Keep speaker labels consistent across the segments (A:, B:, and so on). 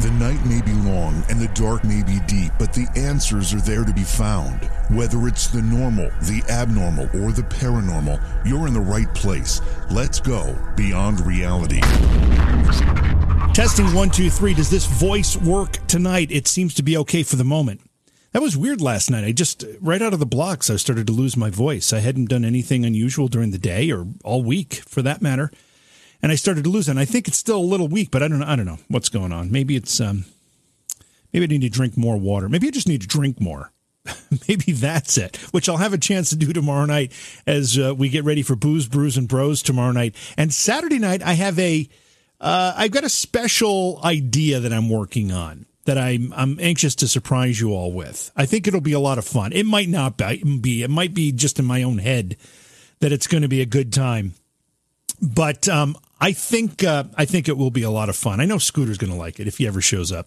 A: The night may be long and the dark may be deep, but the answers are there to be found. Whether it's the normal, the abnormal, or the paranormal, you're in the right place. Let's go beyond reality.
B: Testing 1, 2, 3. Does this voice work tonight? It seems to be okay for the moment. That was weird last night. I just, right out of the blocks, I started to lose my voice. I hadn't done anything unusual during the day or all week, for that matter. And I started to lose it. And I think it's still a little weak, but I don't know what's going on. Maybe it's maybe I need to drink more water. Maybe I just need to drink more. Maybe that's it, which I'll have a chance to do tomorrow night as we get ready for Booze, Brews, and Bros tomorrow night. And Saturday night, I have I've got a special idea that I'm working on that I'm anxious to surprise you all with. I think it'll be a lot of fun. It might not be. It might be just in my own head that it's going to be a good time. But I think it will be a lot of fun. I know Scooter's going to like it if he ever shows up.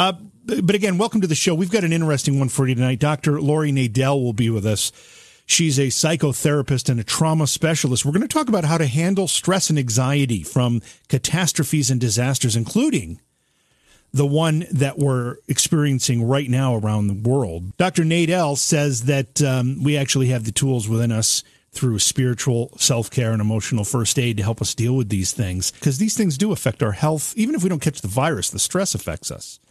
B: But again, welcome to the show. We've got an interesting one for you tonight. Dr. Lori Nadel will be with us. She's a psychotherapist and a trauma specialist. We're going to talk about how to handle stress and anxiety from catastrophes and disasters, including the one that we're experiencing right now around the world. Dr. Nadel says that we actually have the tools within us through spiritual self-care and emotional first aid to help us deal with these things, because these things do affect our health. Even if we don't catch the virus, the stress affects us.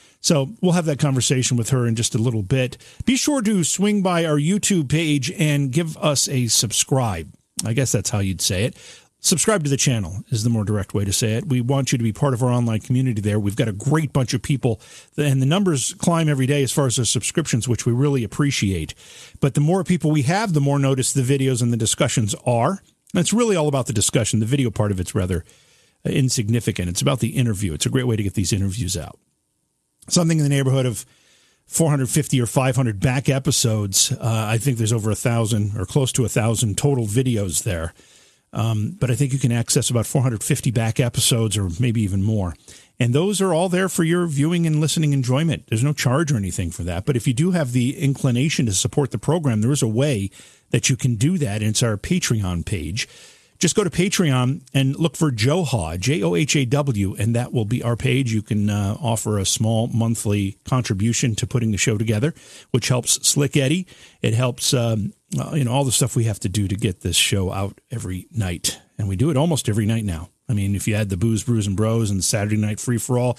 B: So we'll have that conversation with her in just a little bit. Be sure to swing by our YouTube page and give us a subscribe. I guess that's how you'd say it. Subscribe to the channel is the more direct way to say it. We want you to be part of our online community there. We've got a great bunch of people, and the numbers climb every day as far as the subscriptions, which we really appreciate. But the more people we have, the more noticed the videos and the discussions are. And it's really all about the discussion. The video part of it's rather insignificant. It's about the interview. It's a great way to get these interviews out. Something in the neighborhood of 450 or 500 back episodes. I think there's over 1,000 or close to 1,000 total videos there. But I think you can access about 450 back episodes or maybe even more. And those are all there for your viewing and listening enjoyment. There's no charge or anything for that. But if you do have the inclination to support the program, there is a way that you can do that. And it's our Patreon page. Just go to Patreon and look for Johhaw, Johhaw, and that will be our page. You can offer a small monthly contribution to putting the show together, which helps Slick Eddie. It helps all the stuff we have to do to get this show out every night. And we do it almost every night now. I mean, if you add the Booze, Brews, and Bros and Saturday Night Free-for-All,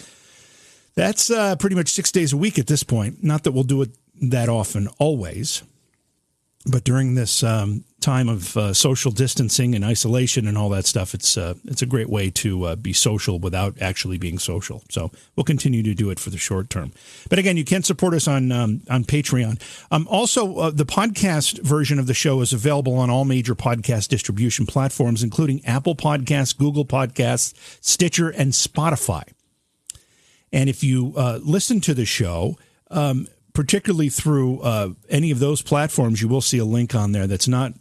B: that's pretty much 6 days a week at this point. Not that we'll do it that often always. But during this time of social distancing and isolation and all that stuff, it's a great way to be social without actually being social. So we'll continue to do it for the short term. But again, you can support us on Patreon. Also, the podcast version of the show is available on all major podcast distribution platforms, including Apple Podcasts, Google Podcasts, Stitcher, and Spotify. And if you listen to the show, particularly through any of those platforms, you will see a link on there that's not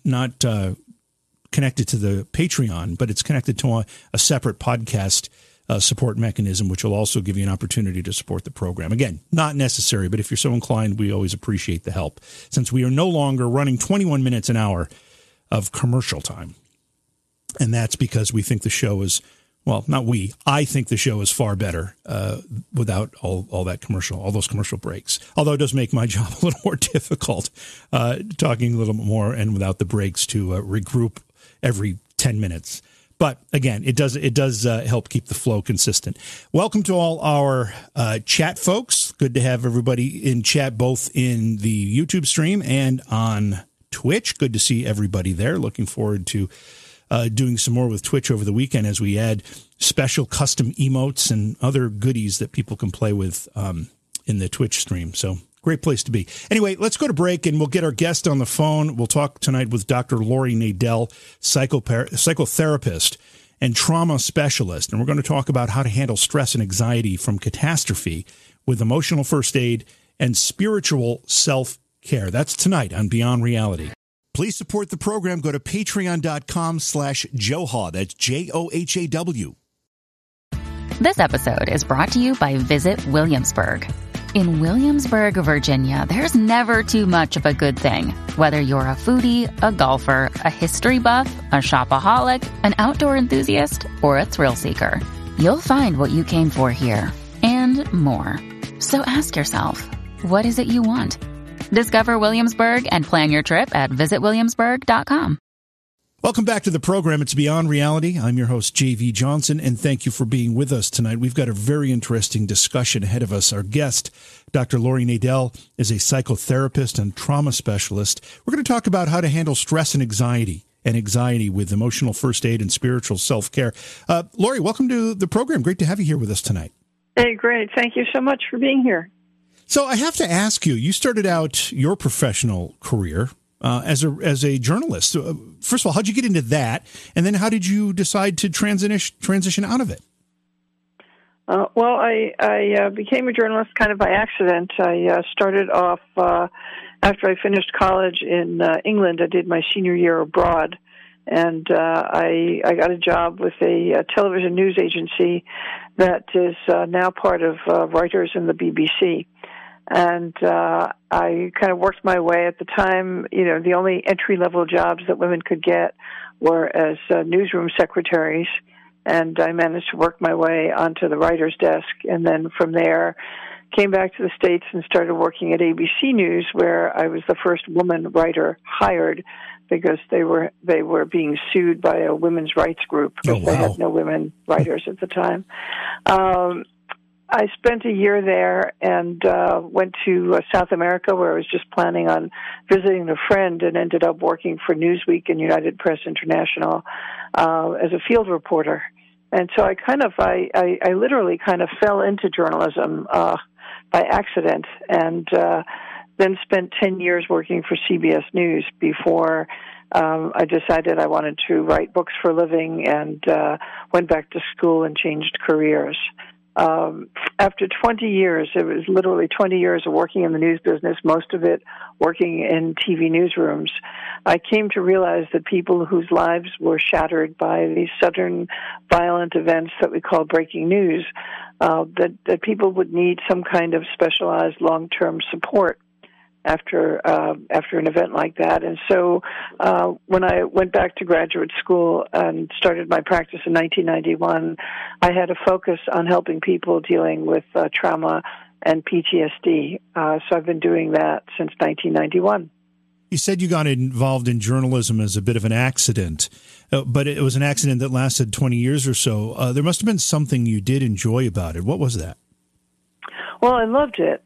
B: connected to the Patreon, but it's connected to a separate podcast support mechanism, which will also give you an opportunity to support the program. Again, not necessary, but if you're so inclined, we always appreciate the help, since we are no longer running 21 minutes an hour of commercial time. And that's because we think the show is, well, not we. I think the show is far better without all that commercial, all those commercial breaks. Although it does make my job a little more difficult, talking a little bit more and without the breaks to regroup every 10 minutes. But again, it does help keep the flow consistent. Welcome to all our chat folks. Good to have everybody in chat, both in the YouTube stream and on Twitch. Good to see everybody there. Looking forward to doing some more with Twitch over the weekend as we add special custom emotes and other goodies that people can play with in the Twitch stream. So great place to be. Anyway, let's go to break and we'll get our guest on the phone. We'll talk tonight with Dr. Lori Nadel, psychotherapist and trauma specialist. And we're going to talk about how to handle stress and anxiety from catastrophe with emotional first aid and spiritual self-care. That's tonight on Beyond Reality. Please support the program. Go to patreon.com/Johhaw. That's Johhaw.
C: This episode is brought to you by Visit Williamsburg. In Williamsburg, Virginia, there's never too much of a good thing. Whether you're a foodie, a golfer, a history buff, a shopaholic, an outdoor enthusiast, or a thrill seeker, you'll find what you came for here and more. So ask yourself, what is it you want? Discover Williamsburg and plan your trip at visitwilliamsburg.com.
B: Welcome back to the program. It's Beyond Reality. I'm your host, J.V. Johnson, and thank you for being with us tonight. We've got a very interesting discussion ahead of us. Our guest, Dr. Lori Nadel, is a psychotherapist and trauma specialist. We're going to talk about how to handle stress and anxiety with emotional first aid and spiritual self-care. Lori, welcome to the program. Great to have you here with us tonight.
D: Hey, great. Thank you so much for being here.
B: So I have to ask you, you started out your professional career as a journalist. First of all, how'd you get into that? And then how did you decide to transition out of it?
D: Well, I became a journalist kind of by accident. I started off after I finished college in England. I did my senior year abroad, and I got a job with a television news agency that is now part of Reuters and the BBC. And I kind of worked my way at the time. You know, the only entry-level jobs that women could get were as newsroom secretaries. And I managed to work my way onto the writer's desk. And then from there, came back to the States and started working at ABC News, where I was the first woman writer hired because they were being sued by a women's rights group because they had no women writers at the time. I spent a year there and went to South America, where I was just planning on visiting a friend, and ended up working for Newsweek and United Press International as a field reporter. And so I literally kind of fell into journalism by accident, and then spent 10 years working for CBS News before I decided I wanted to write books for a living, and went back to school and changed careers. After 20 years, it was literally 20 years of working in the news business, most of it working in TV newsrooms, I came to realize that people whose lives were shattered by these sudden violent events that we call breaking news, that people would need some kind of specialized long-term support after an event like that. And so when I went back to graduate school and started my practice in 1991, I had a focus on helping people dealing with trauma and PTSD. So I've been doing that since 1991.
B: You said you got involved in journalism as a bit of an accident, but it was an accident that lasted 20 years or so. There must have been something you did enjoy about it. What was that?
D: Well, I loved it.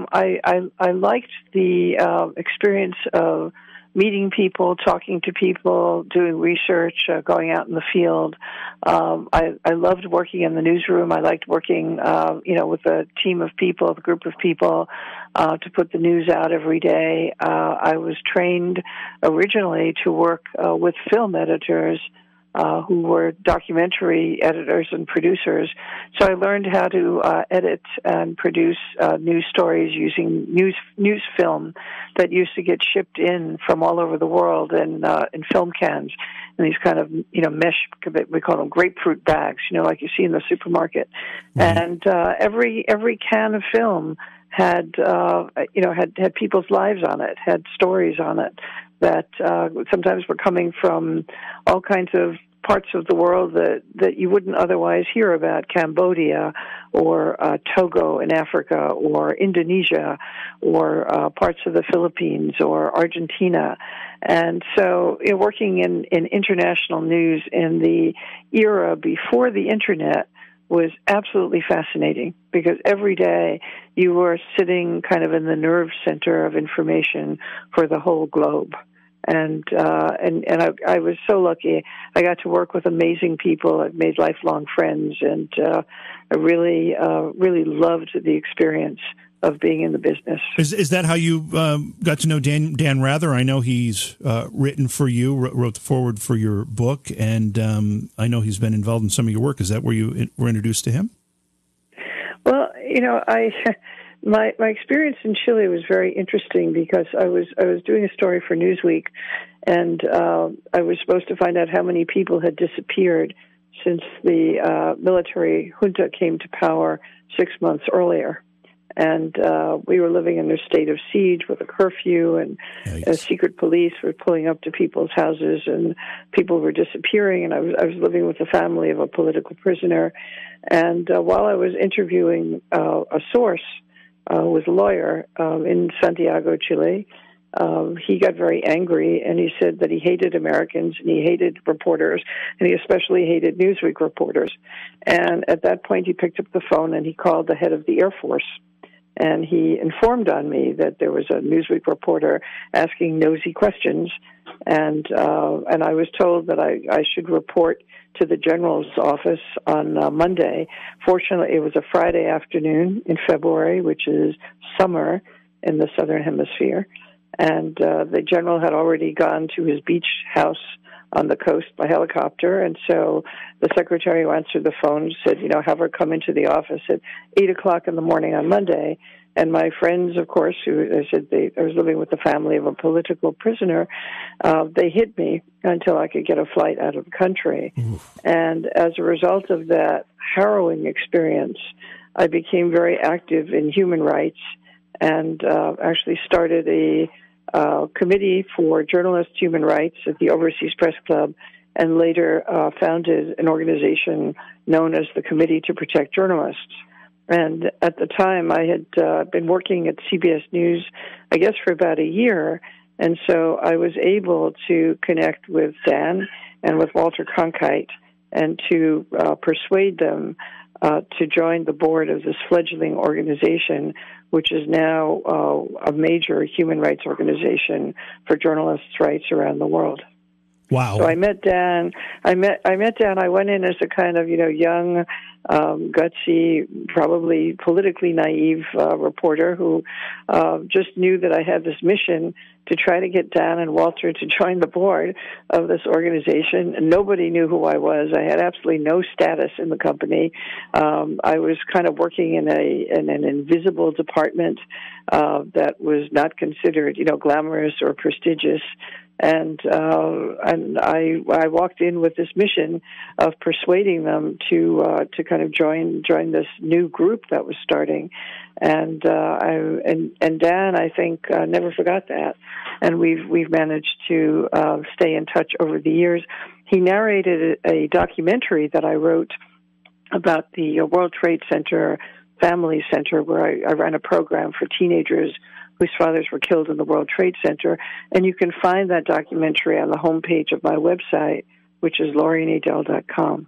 D: I liked the experience of meeting people, talking to people, doing research, going out in the field. I loved working in the newsroom. I liked working, with a team of people, a group of people, to put the news out every day. I was trained originally to work with film editors, who were documentary editors and producers. So I learned how to edit and produce news stories using news film that used to get shipped in from all over the world in film cans, in these kind of mesh, we call them grapefruit bags, like you see in the supermarket. Mm-hmm. And every can of film had people's lives on it, had stories on it that sometimes were coming from all kinds of parts of the world that you wouldn't otherwise hear about, Cambodia or Togo in Africa or Indonesia or parts of the Philippines or Argentina. And so working in international news in the era before the Internet was absolutely fascinating, because every day you were sitting kind of in the nerve center of information for the whole globe. And I was so lucky. I got to work with amazing people. I've made lifelong friends, and I really loved the experience of being in the business.
B: Is that how you got to know Dan Rather? I know he's written for you, wrote the foreword for your book, and I know he's been involved in some of your work. Is that where you were introduced to him?
D: Well, My experience in Chile was very interesting, because I was doing a story for Newsweek, and I was supposed to find out how many people had disappeared since the military junta came to power 6 months earlier. And we were living in a state of siege with a curfew, and secret police were pulling up to people's houses, and people were disappearing. And I was living with the family of a political prisoner. And while I was interviewing a source who was a lawyer in Santiago, Chile, he got very angry, and he said that he hated Americans, and he hated reporters, and he especially hated Newsweek reporters. And at that point, he picked up the phone, and he called the head of the Air Force. And he informed on me that there was a Newsweek reporter asking nosy questions, and I was told that I should report to the general's office on Monday. Fortunately, it was a Friday afternoon in February, which is summer in the Southern Hemisphere, and the general had already gone to his beach house on the coast by helicopter, and so the secretary who answered the phone said, have her come into the office at 8 o'clock in the morning on Monday. And my friends, of course, who I said I was living with the family of a political prisoner, they hid me until I could get a flight out of the country. And as a result of that harrowing experience, I became very active in human rights and actually started a committee for journalist human rights at the Overseas Press Club, and later founded an organization known as the Committee to Protect Journalists. And at the time, I had been working at CBS News, I guess, for about a year, and so I was able to connect with Dan and with Walter Cronkite and to persuade them to join the board of this fledgling organization, which is now a major human rights organization for journalists' rights around the world.
B: Wow!
D: So I met Dan. I met Dan. I went in as a kind of young, gutsy, probably politically naive reporter who just knew that I had this mission to try to get Dan and Walter to join the board of this organization. And nobody knew who I was. I had absolutely no status in the company. I was kind of working in an invisible department that was not considered, glamorous or prestigious. And I walked in with this mission of persuading them to kind of join this new group that was starting, and Dan, I think, never forgot that, and we've managed to stay in touch over the years. He narrated a documentary that I wrote about the World Trade Center Family Center, where I ran a program for teenagers whose fathers were killed in the World Trade Center. And you can find that documentary on the homepage of my website, which is laurianadel.com.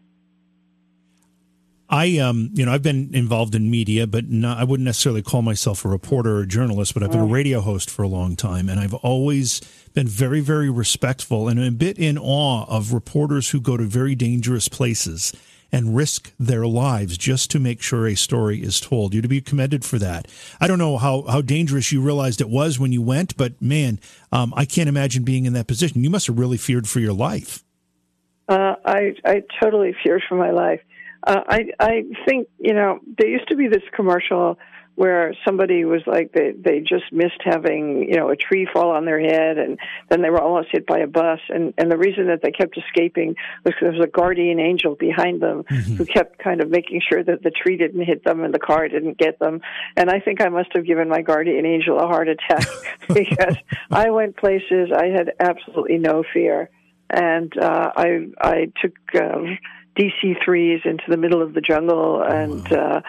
B: I've been involved in media, but I wouldn't necessarily call myself a reporter or a journalist, but I've been a radio host for a long time. And I've always been very, very respectful and a bit in awe of reporters who go to very dangerous places and risk their lives just to make sure a story is told. You're to be commended for that. I don't know how dangerous you realized it was when you went, but man, I can't imagine being in that position. You must have really feared for your life.
D: I totally feared for my life. I think, there used to be this commercial where somebody was like, they just missed having, a tree fall on their head, and then they were almost hit by a bus. And the reason that they kept escaping was because there was a guardian angel behind them who kept kind of making sure that the tree didn't hit them and the car didn't get them. And I think I must have given my guardian angel a heart attack because I went places I had absolutely no fear. And I took DC-3s into the middle of the jungle, and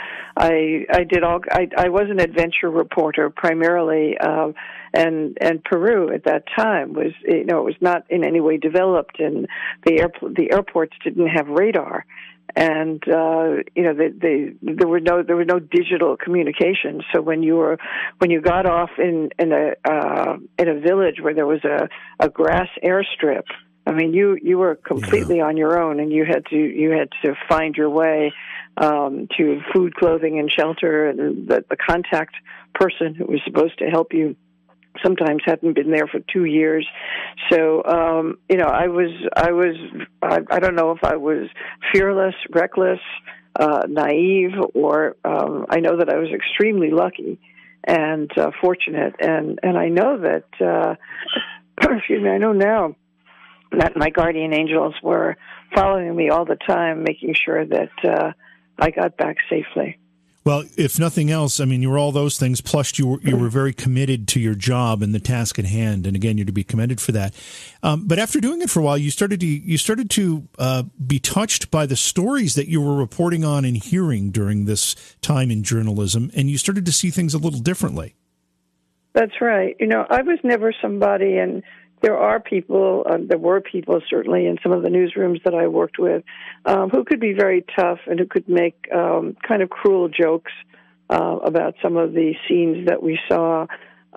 D: I was an adventure reporter primarily, and Peru at that time was, it was not in any way developed, and the airports didn't have radar, and there were no digital communication. So when you got off in a village where there was a grass airstrip, I mean, you were completely on your own, and you had to find your way to food, clothing, and shelter. And the contact person who was supposed to help you sometimes hadn't been there for 2 years. So I don't know if I was fearless, reckless, naive, or I know that I was extremely lucky and fortunate, and I know that excuse me, I know now that my guardian angels were following me all the time, making sure that I got back safely.
B: Well, if nothing else, I mean, you were all those things, plus you were very committed to your job and the task at hand, and again, you're to be commended for that. But after doing it for a while, you started to be touched by the stories that you were reporting on and hearing during this time in journalism, and you started to see things a little differently.
D: That's right. I was never somebody, and there were people certainly in some of the newsrooms that I worked with who could be very tough and who could make kind of cruel jokes about some of the scenes that we saw.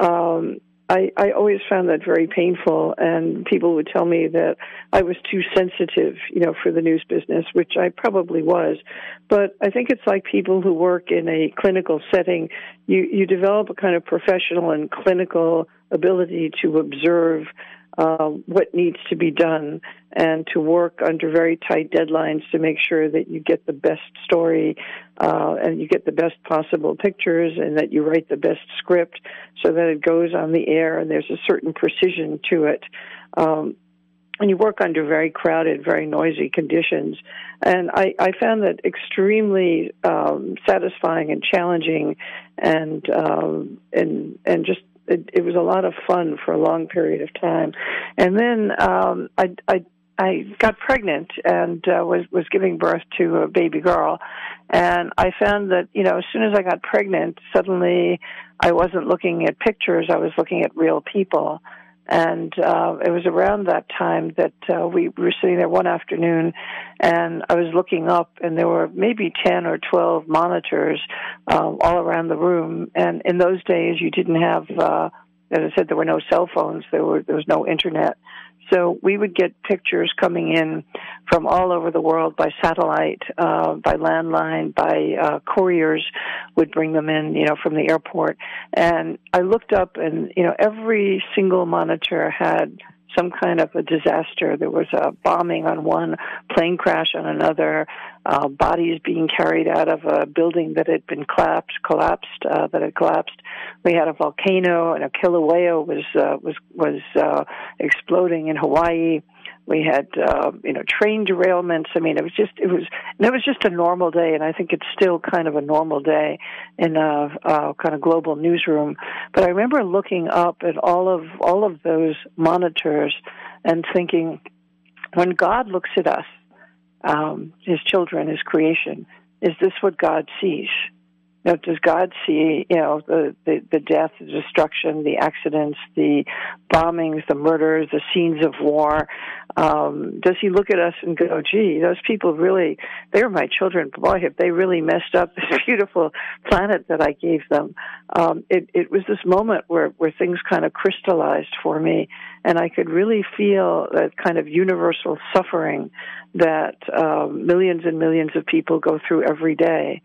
D: I always found that very painful, and people would tell me that I was too sensitive, for the news business, which I probably was. But I think it's like people who work in a clinical setting. You develop a kind of professional and clinical ability to observe what needs to be done and to work under very tight deadlines to make sure that you get the best story and you get the best possible pictures and that you write the best script so that it goes on the air and there's a certain precision to it. And you work under very crowded, very noisy conditions. And I found that extremely satisfying and challenging and just it was a lot of fun for a long period of time. And then I got pregnant and was giving birth to a baby girl. And I found that, as soon as I got pregnant, suddenly I wasn't looking at pictures, I was looking at real people. And it was around that time that we were sitting there one afternoon, and I was looking up, and there were maybe 10 or 12 monitors all around the room. And in those days, you didn't have, as I said, there were no cell phones. There was no internet. So we would get pictures coming in from all over the world by satellite, by landline, by couriers would bring them in, from the airport. And I looked up and, every single monitor had some kind of a disaster. There was a bombing on one, plane crash on another, bodies being carried out of a building that had been collapsed. We had a volcano, and a Kilauea was exploding in Hawaii. We had, train derailments. I mean, it was just a normal day, and I think it's still kind of a normal day in a kind of global newsroom. But I remember looking up at all of those monitors and thinking, when God looks at us, His children, His creation, is this what God sees? Does God see, the death, the destruction, the accidents, the bombings, the murders, the scenes of war? Does He look at us and go, gee, those people really, they were my children. Boy, have they really messed up this beautiful planet that I gave them. It was this moment where things kind of crystallized for me, and I could really feel that kind of universal suffering that millions and millions of people go through every day.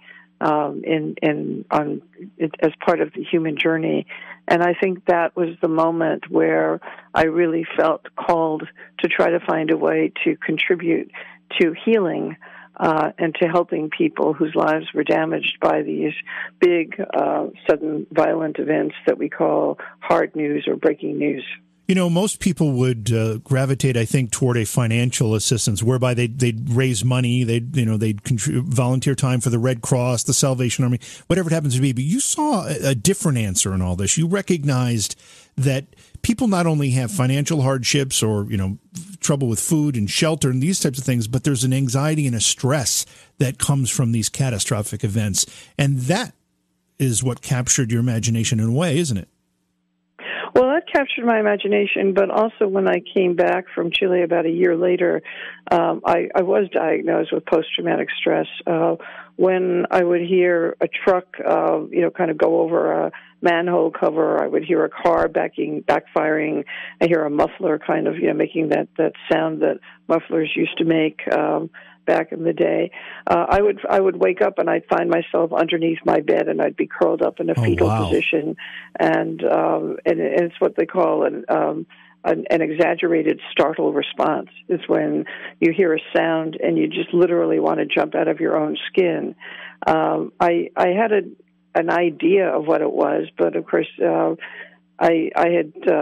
D: As part of the human journey. And I think that was the moment where I really felt called to try to find a way to contribute to healing and to helping people whose lives were damaged by these big, sudden, violent events that we call hard news or breaking news.
B: Most people would gravitate, I think, toward a financial assistance, whereby they'd raise money, they'd volunteer time for the Red Cross, the Salvation Army, whatever it happens to be. But you saw a different answer in all this. You recognized that people not only have financial hardships or, trouble with food and shelter and these types of things, but there's an anxiety and a stress that comes from these catastrophic events. And that is what captured your imagination in a way, isn't it?
D: Well, that captured my imagination, but also when I came back from Chile about a year later, I was diagnosed with post-traumatic stress. When I would hear a truck, kind of go over a manhole cover, I would hear a car backfiring. I hear a muffler kind of, making that sound that mufflers used to make back in the day. I would wake up and I'd find myself underneath my bed and I'd be curled up in a fetal position, and it's what they call an exaggerated startle response. It's when you hear a sound and you just literally want to jump out of your own skin. I had an idea of what it was, but of course I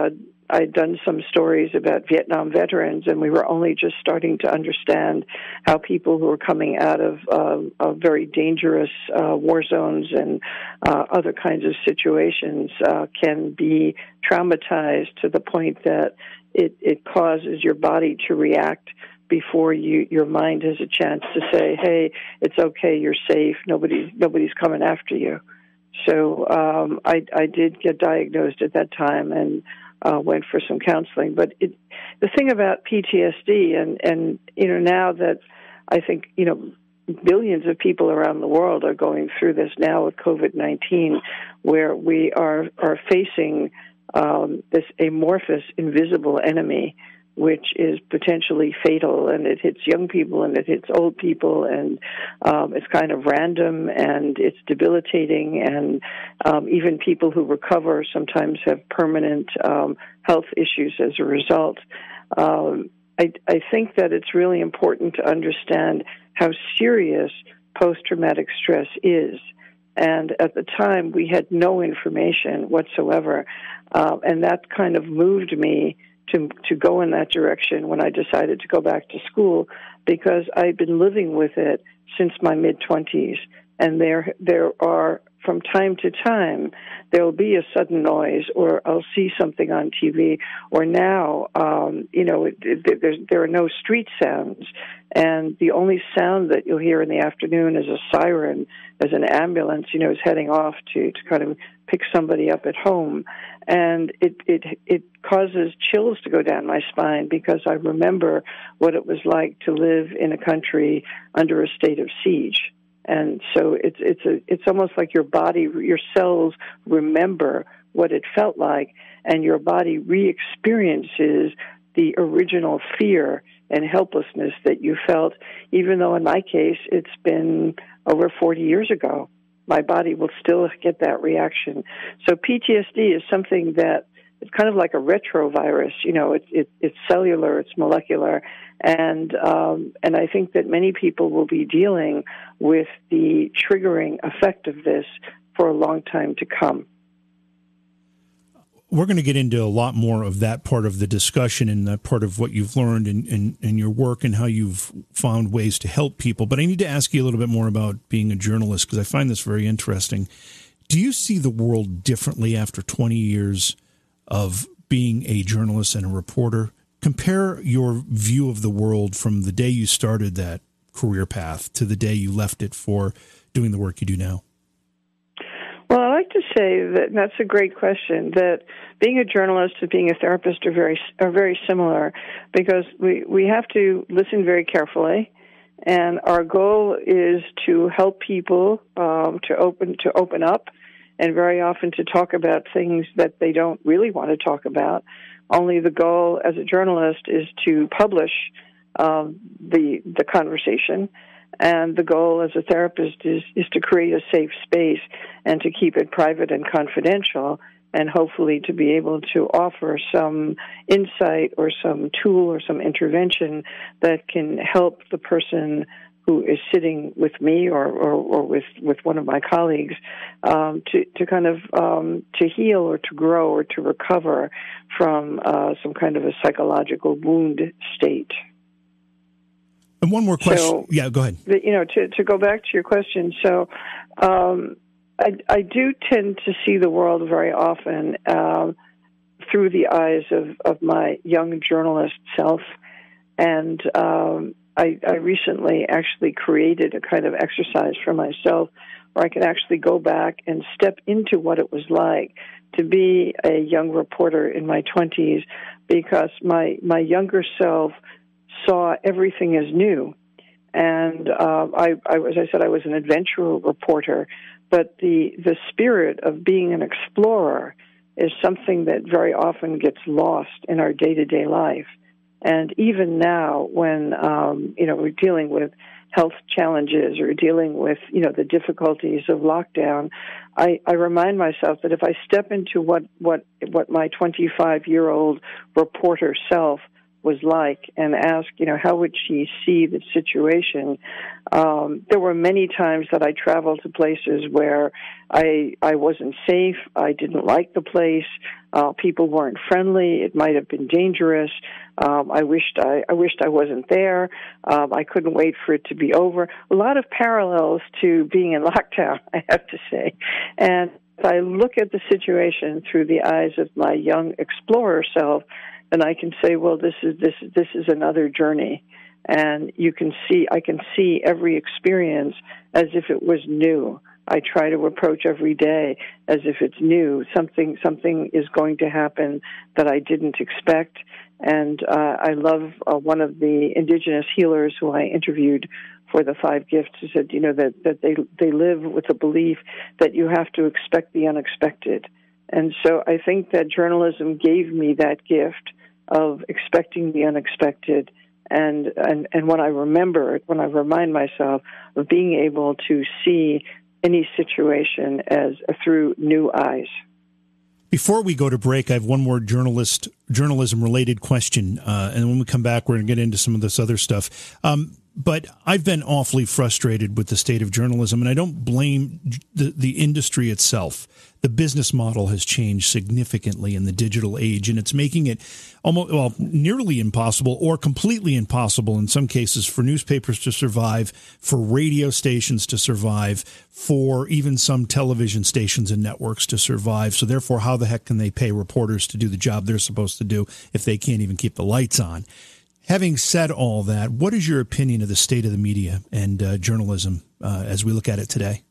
D: I'd done some stories about Vietnam veterans, and we were only just starting to understand how people who were coming out of very dangerous war zones and other kinds of situations can be traumatized to the point that it causes your body to react before your mind has a chance to say, "Hey, it's okay, you're safe. Nobody's coming after you." So I did get diagnosed at that time and went for some counseling. But the thing about PTSD, and now that I think billions of people around the world are going through this now with COVID-19, where we are facing this amorphous, invisible enemy, which is potentially fatal, and it hits young people and it hits old people, and it's kind of random and it's debilitating, and even people who recover sometimes have permanent health issues as a result. I think that it's really important to understand how serious post-traumatic stress is. And at the time, we had no information whatsoever, and that kind of moved me to go in that direction when I decided to go back to school, because I'd been living with it since my mid-20s. And there are, from time to time, there will be a sudden noise, or I'll see something on TV, or now, there are no street sounds, and the only sound that you'll hear in the afternoon is a siren as an ambulance, is heading off to kind of pick somebody up at home. And it causes chills to go down my spine, because I remember what it was like to live in a country under a state of siege. And so it's almost like your body, your cells remember what it felt like, and your body re-experiences the original fear and helplessness that you felt, even though in my case it's been over 40 years ago. My body will still get that reaction. So PTSD is something that it's kind of like a retrovirus. It's cellular, it's molecular, and I think that many people will be dealing with the triggering effect of this for a long time to come.
B: We're going to get into a lot more of that part of the discussion and that part of what you've learned in your work and how you've found ways to help people. But I need to ask you a little bit more about being a journalist, because I find this very interesting. Do you see the world differently after 20 years of being a journalist and a reporter? Compare your view of the world from the day you started that career path to the day you left it for doing the work you do now.
D: Well, I like to say that, and that's a great question, that being a journalist and being a therapist are very similar, because we have to listen very carefully, and our goal is to help people to open up, and very often to talk about things that they don't really want to talk about. Only the goal as a journalist is to publish the conversation. And the goal as a therapist is to create a safe space and to keep it private and confidential, and hopefully to be able to offer some insight or some tool or some intervention that can help the person who is sitting with me or with one of my colleagues to kind of to heal or to grow or to recover from some kind of a psychological wound state.
B: And one more question.
D: So,
B: yeah, go ahead.
D: To go back to your question, so I do tend to see the world very often through the eyes of my young journalist self, and I recently actually created a kind of exercise for myself where I could actually go back and step into what it was like to be a young reporter in my 20s, because my younger self saw everything as new. And as I said, I was an adventurer reporter, but the spirit of being an explorer is something that very often gets lost in our day-to-day life. And even now, when we're dealing with health challenges or dealing with the difficulties of lockdown, I remind myself that if I step into what my 25-year-old reporter self was like and ask, how would she see the situation? There were many times that I traveled to places where I wasn't safe. I didn't like the place. People weren't friendly. It might have been dangerous. I wished I wasn't there. I couldn't wait for it to be over. A lot of parallels to being in lockdown, I have to say. And if I look at the situation through the eyes of my young explorer self, then I can say, well, this is another journey. And I can see every experience as if it was new. I try to approach every day as if it's new. Something is going to happen that I didn't expect. And I love one of the indigenous healers who I interviewed for the 5 gifts, who said, that they live with the belief that you have to expect the unexpected. And so I think that journalism gave me that gift of expecting the unexpected. And when I remember it, when I remind myself of being able to see any situation as through new eyes.
B: Before we go to break, I have one more journalism-related question, and when we come back, we're going to get into some of this other stuff. But I've been awfully frustrated with the state of journalism, and I don't blame the industry itself. The business model has changed significantly in the digital age, and it's making it nearly impossible or completely impossible in some cases for newspapers to survive, for radio stations to survive, for even some television stations and networks to survive. So therefore, how the heck can they pay reporters to do the job they're supposed to do if they can't even keep the lights on? Having said all that, what is your opinion of the state of the media and journalism as we look at it today?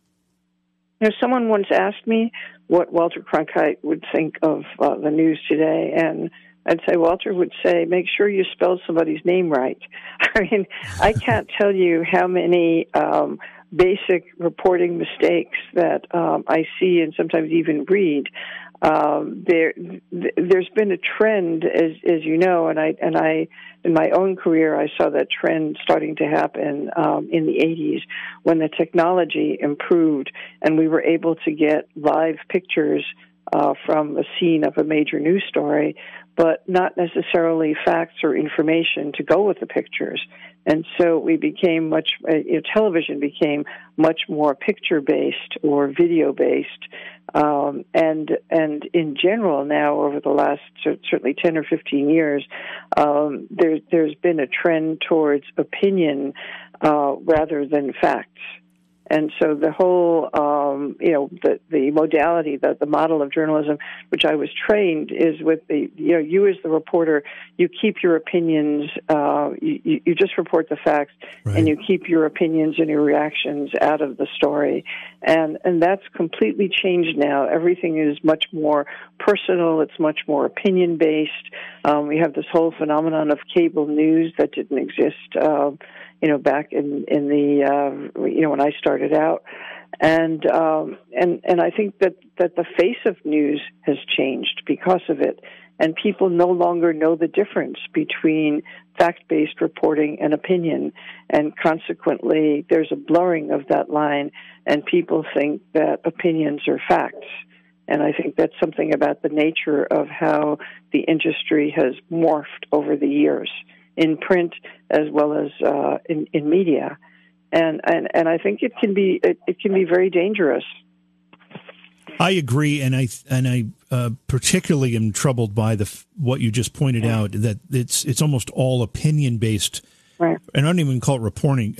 D: Someone once asked me what Walter Cronkite would think of the news today, and I'd say Walter would say, make sure you spell somebody's name right. I mean, I can't tell you how many basic reporting mistakes that I see and sometimes even read. There's been a trend, as you know, and I in my own career I saw that trend starting to happen in the 80s when the technology improved and we were able to get live pictures from a scene of a major news story, but not necessarily facts or information to go with the pictures. And so we became television became much more picture-based or video-based. And in general now, over the last certainly 10 or 15 years, there's been a trend towards opinion rather than facts. And so the whole, the modality, the model of journalism, which I was trained, is with you as the reporter, you keep your opinions, you just report the facts, right, and you keep your opinions and your reactions out of the story. And that's completely changed now. Everything is much more personal. It's much more opinion-based. We have this whole phenomenon of cable news that didn't exist back in the when I started out, and I think that the face of news has changed because of it, and people no longer know the difference between fact-based reporting and opinion, and consequently there's a blurring of that line, and people think that opinions are facts. And I think that's something about the nature of how the industry has morphed over the years, in print as well as in media, and I think it can be very dangerous.
B: I agree, and I particularly am troubled by what you just pointed out, that it's almost all opinion based. Right. And I don't even call it reporting.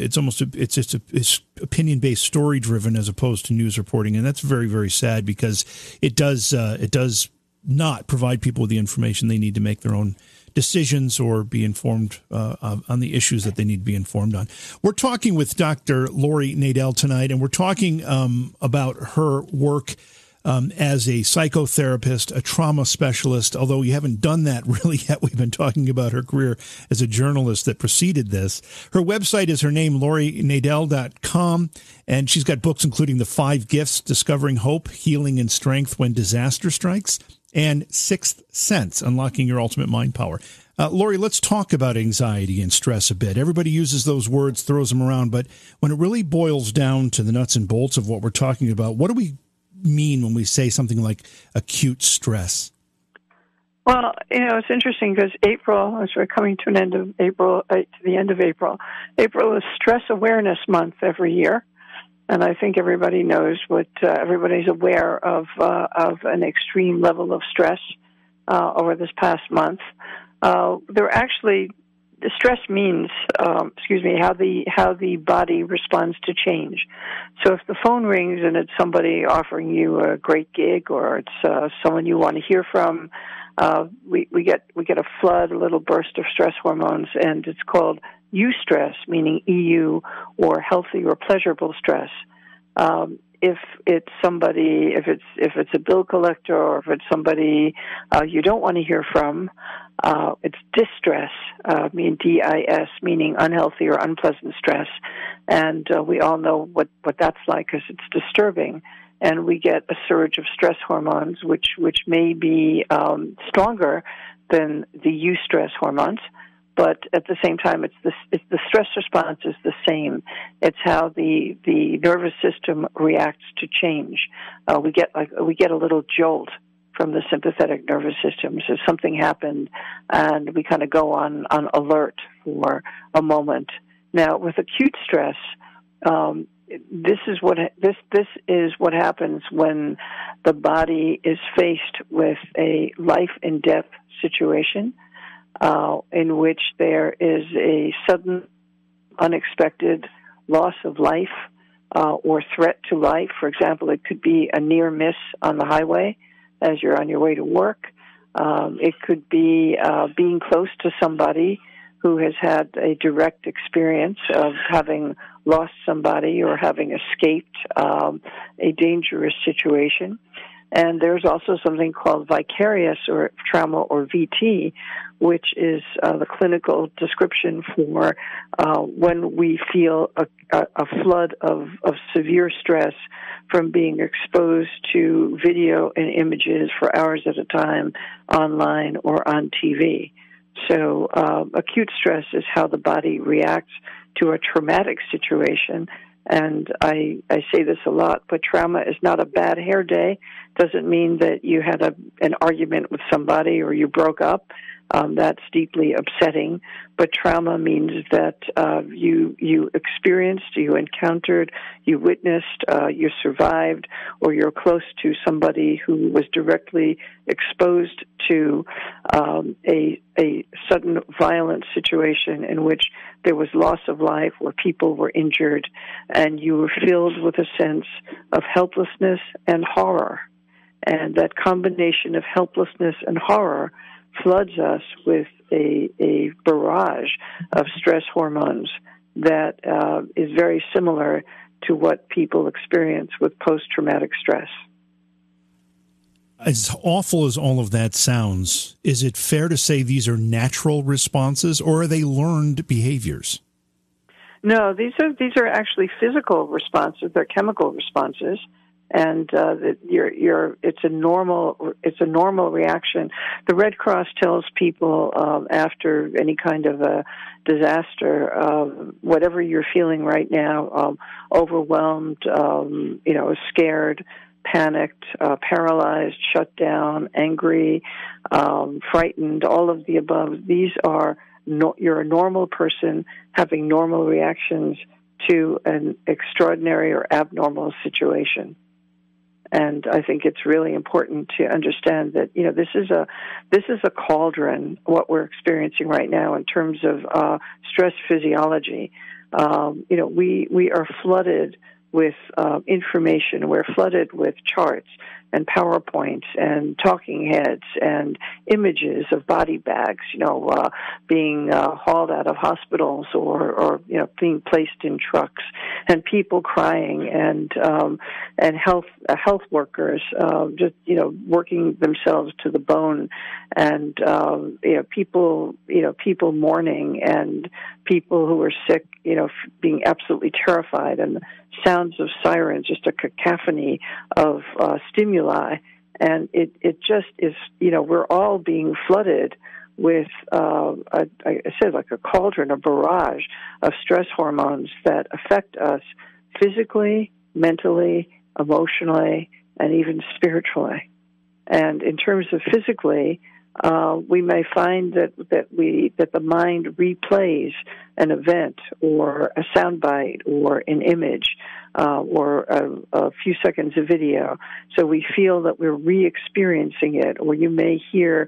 B: It's opinion based, story driven as opposed to news reporting, and that's very, very sad because it does not provide people with the information they need to make their own decisions or be informed on the issues that they need to be informed on. We're talking with Dr. Lori Nadel tonight, and we're talking about her work as a psychotherapist, a trauma specialist, although we haven't done that really yet. We've been talking about her career as a journalist that preceded this. Her website is her name, LoriNadel.com, and she's got books including The 5 Gifts, Discovering Hope, Healing, and Strength When Disaster Strikes, and Sixth Sense, Unlocking Your Ultimate Mind Power. Lori, let's talk about anxiety and stress a bit. Everybody uses those words, throws them around, but when it really boils down to the nuts and bolts of what we're talking about, what do we mean when we say something like acute stress?
D: Well, it's interesting because April, as we're coming to the end of April. April is Stress Awareness Month every year, and I think everybody knows everybody's aware of an extreme level of stress over this past month. Stress means, how the body responds to change. So if the phone rings and it's somebody offering you a great gig, or it's someone you want to hear from, we get a flood, a little burst of stress hormones, and it's called eustress, meaning EU, or healthy or pleasurable stress. If it's a bill collector, or if it's somebody you don't want to hear from, it's distress, DIS, meaning unhealthy or unpleasant stress, and we all know what that's like because it's disturbing, and we get a surge of stress hormones, which may be stronger than the eustress hormones. But at the same time, it's the stress response is the same. It's how the nervous system reacts to change. We get a little jolt from the sympathetic nervous system. So something happened, and we kind of go on alert for a moment. Now, with acute stress, this is what happens when the body is faced with a life and death situation, in which there is a sudden, unexpected loss of life or threat to life. For example, it could be a near miss on the highway as you're on your way to work. It could be being close to somebody who has had a direct experience of having lost somebody or having escaped a dangerous situation. And there's also something called vicarious or trauma, or VT, which is the clinical description for when we feel a flood of severe stress from being exposed to video and images for hours at a time online or on TV. So acute stress is how the body reacts to a traumatic situation. And I say this a lot, but trauma is not a bad hair day. Doesn't mean that you had an argument with somebody or you broke up. That's deeply upsetting. But trauma means that you experienced, you encountered, you witnessed, you survived, or you're close to somebody who was directly exposed to a sudden violent situation in which there was loss of life, where people were injured, and you were filled with a sense of helplessness and horror. And that combination of helplessness and horror floods us with a barrage of stress hormones that is very similar to what people experience with post-traumatic stress.
B: As awful as all of that sounds, is it fair to say these are natural responses, or are they learned behaviors?
D: No, these are actually physical responses. They're chemical responses. And it's a normal reaction. The Red Cross tells people after any kind of a disaster, whatever you're feeling right now, overwhelmed, scared, panicked, paralyzed, shut down, angry, frightened, all of the above. These are you're a normal person having normal reactions to an extraordinary or abnormal situation. And I think it's really important to understand that this is a cauldron, what we're experiencing right now in terms of stress physiology. We are flooded with information. We're flooded with charts and PowerPoints and talking heads and images of body bags, being hauled out of hospitals or being placed in trucks, and people crying and health workers just working themselves to the bone, and people mourning, and people who are sick being absolutely terrified, and the sounds of sirens, just a cacophony of stimuli, and it just is, we're all being flooded with, I said, like a cauldron, a barrage of stress hormones that affect us physically, mentally, emotionally, and even spiritually. And in terms of physically, we may find that the mind replays an event or a soundbite or an image or a few seconds of video. So we feel that we're re-experiencing it, or you may hear,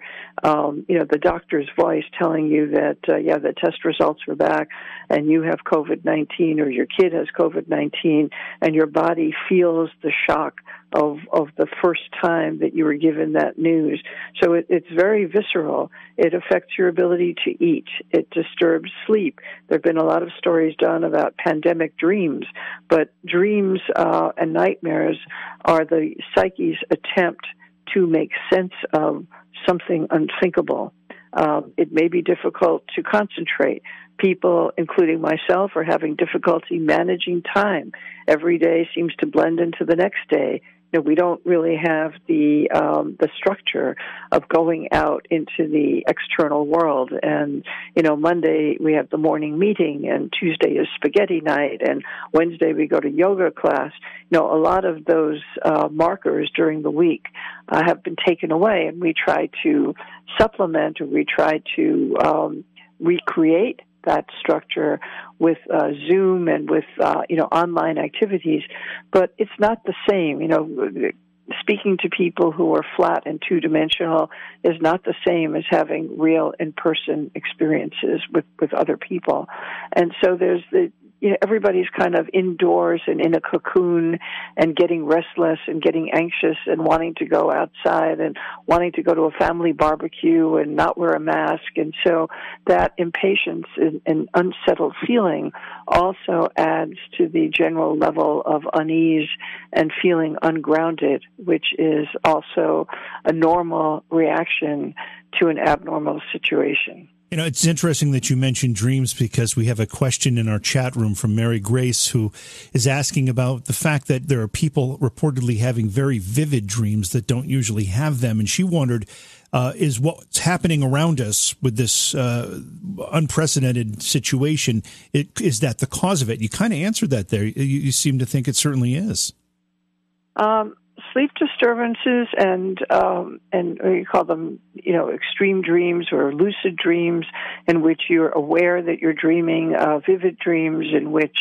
D: the doctor's voice telling you that, the test results are back and you have COVID-19 or your kid has COVID-19, and your body feels the shock of the first time that you were given that news. So it's very visceral. It affects your ability to eat. It disturbs sleep. There have been a lot of stories done about pandemic dreams, but dreams and nightmares are the psyche's attempt to make sense of something unthinkable. It may be difficult to concentrate. People, including myself, are having difficulty managing time. Every day seems to blend into the next day. We don't really have the structure of going out into the external world. And, Monday we have the morning meeting, and Tuesday is spaghetti night, and Wednesday we go to yoga class. A lot of those markers during the week have been taken away, and we try to supplement, or we try to recreate that structure with Zoom and with online activities, but it's not the same. Speaking to people who are flat and two-dimensional is not the same as having real in-person experiences with other people. And so there's everybody's kind of indoors and in a cocoon and getting restless and getting anxious and wanting to go outside and wanting to go to a family barbecue and not wear a mask. And so that impatience and unsettled feeling also adds to the general level of unease and feeling ungrounded, which is also a normal reaction to an abnormal situation.
B: It's interesting that you mentioned dreams, because we have a question in our chat room from Mary Grace, who is asking about the fact that there are people reportedly having very vivid dreams that don't usually have them. And she wondered, is what's happening around us with this unprecedented situation, is that the cause of it? You kind of answered that there. You seem to think it certainly is.
D: Sleep disturbances and you call them, extreme dreams or lucid dreams, in which you're aware that you're dreaming, vivid dreams in which,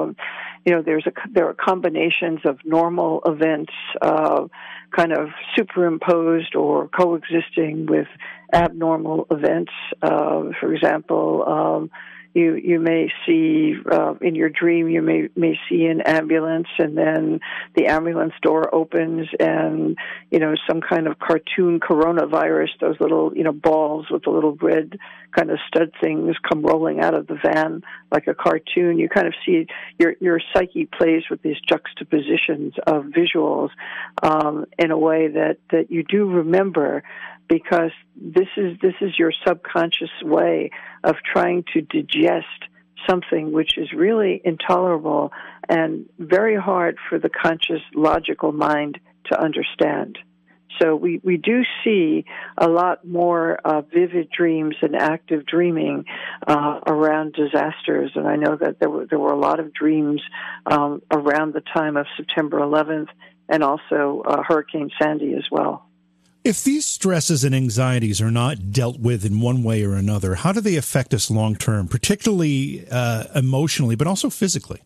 D: there are combinations of normal events, kind of superimposed or coexisting with abnormal events. For example, you may see in your dream, you may see an ambulance, and then the ambulance door opens, and some kind of cartoon coronavirus, those little balls with the little red kind of stud things come rolling out of the van like a cartoon. You kind of see your psyche plays with these juxtapositions of visuals in a way that you do remember, because this is your subconscious way of trying to digest something which is really intolerable and very hard for the conscious, logical mind to understand. So we do see a lot more vivid dreams and active dreaming around disasters, and I know that there were a lot of dreams around the time of September 11th and also Hurricane Sandy as well.
B: If these stresses and anxieties are not dealt with in one way or another, how do they affect us long term, particularly emotionally, but also physically?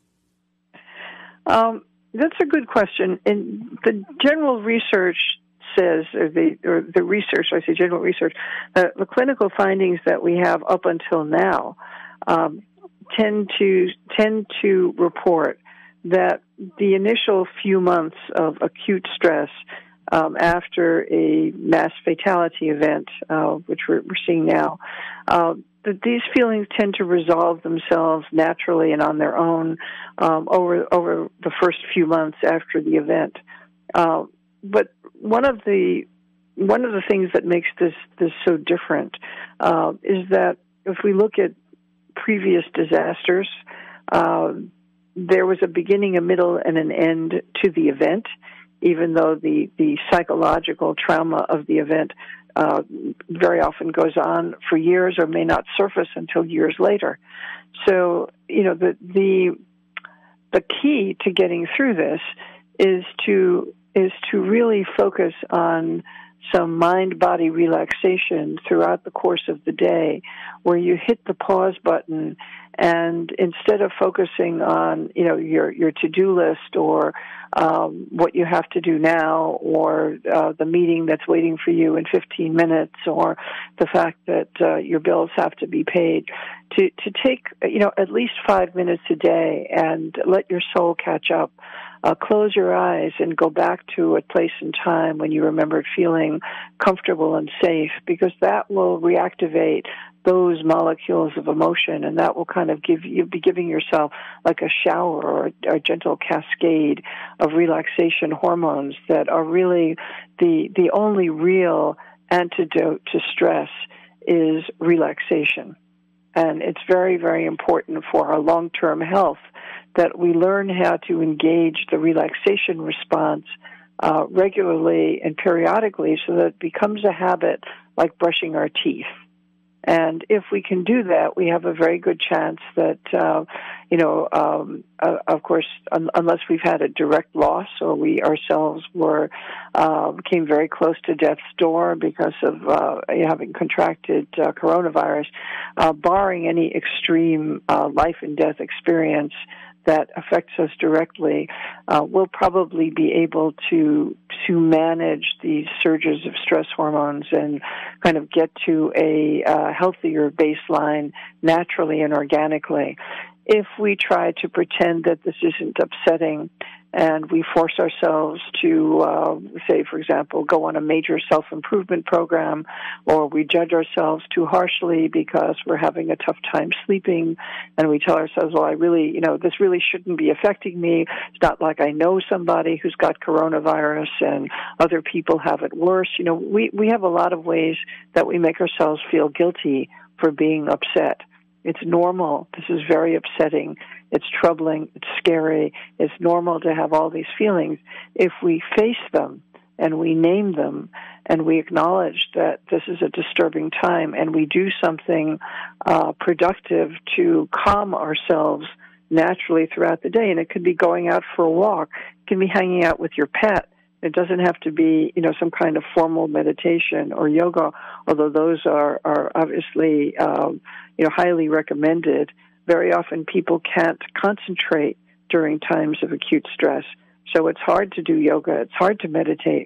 D: That's a good question. And the general research says, the research, I say general research, the clinical findings that we have up until now tend to report that the initial few months of acute stress after a mass fatality event, which we're seeing now, that these feelings tend to resolve themselves naturally and on their own over the first few months after the event. But one of the things that makes this so different is that if we look at previous disasters, there was a beginning, a middle, and an end to the event, even though the psychological trauma of the event very often goes on for years or may not surface until years later. So, the key to getting through this is to really focus on some mind-body relaxation throughout the course of the day, where you hit the pause button, and instead of focusing on, your to-do list or what you have to do now, or the meeting that's waiting for you in 15 minutes, or the fact that your bills have to be paid, to take at least 5 minutes a day and let your soul catch up. Close your eyes and go back to a place and time when you remembered feeling comfortable and safe, because that will reactivate those molecules of emotion, and that will kind of be giving yourself like a shower or a gentle cascade of relaxation hormones that are really the only real antidote to stress is relaxation. And it's very, very important for our long-term health that we learn how to engage the relaxation response regularly and periodically, so that it becomes a habit like brushing our teeth. And if we can do that, we have a very good chance that, of course, unless we've had a direct loss or we ourselves came very close to death's door because of having contracted coronavirus, barring any extreme life and death experience that affects us directly, we'll probably be able to manage these surges of stress hormones and kind of get to a healthier baseline naturally and organically. If we try to pretend that this isn't upsetting and we force ourselves to, say, for example, go on a major self-improvement program, or we judge ourselves too harshly because we're having a tough time sleeping, and we tell ourselves, well, this really shouldn't be affecting me. It's not like I know somebody who's got coronavirus and other people have it worse. We have a lot of ways that we make ourselves feel guilty for being upset. It's normal. This is very upsetting. It's troubling. It's scary. It's normal to have all these feelings. If we face them and we name them and we acknowledge that this is a disturbing time and we do something productive to calm ourselves naturally throughout the day, and it could be going out for a walk, it can be hanging out with your pet. It doesn't have to be, some kind of formal meditation or yoga, although those are obviously, highly recommended. Very often people can't concentrate during times of acute stress, so it's hard to do yoga. It's hard to meditate.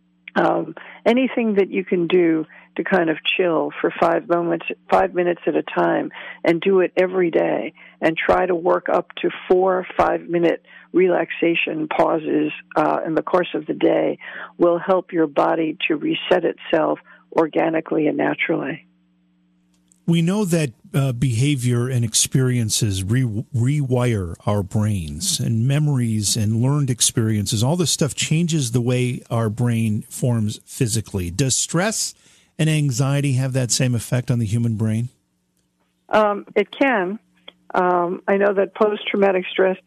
D: Anything that you can do to kind of chill for 5 minutes at a time, and do it every day, and try to work up to 4 5-minute relaxation pauses in the course of the day, will help your body to reset itself organically and naturally.
B: We know that behavior and experiences rewire our brains, and memories and learned experiences. All this stuff changes the way our brain forms physically. Does stress and anxiety have that same effect on the human brain?
D: It can. I know that post-traumatic stress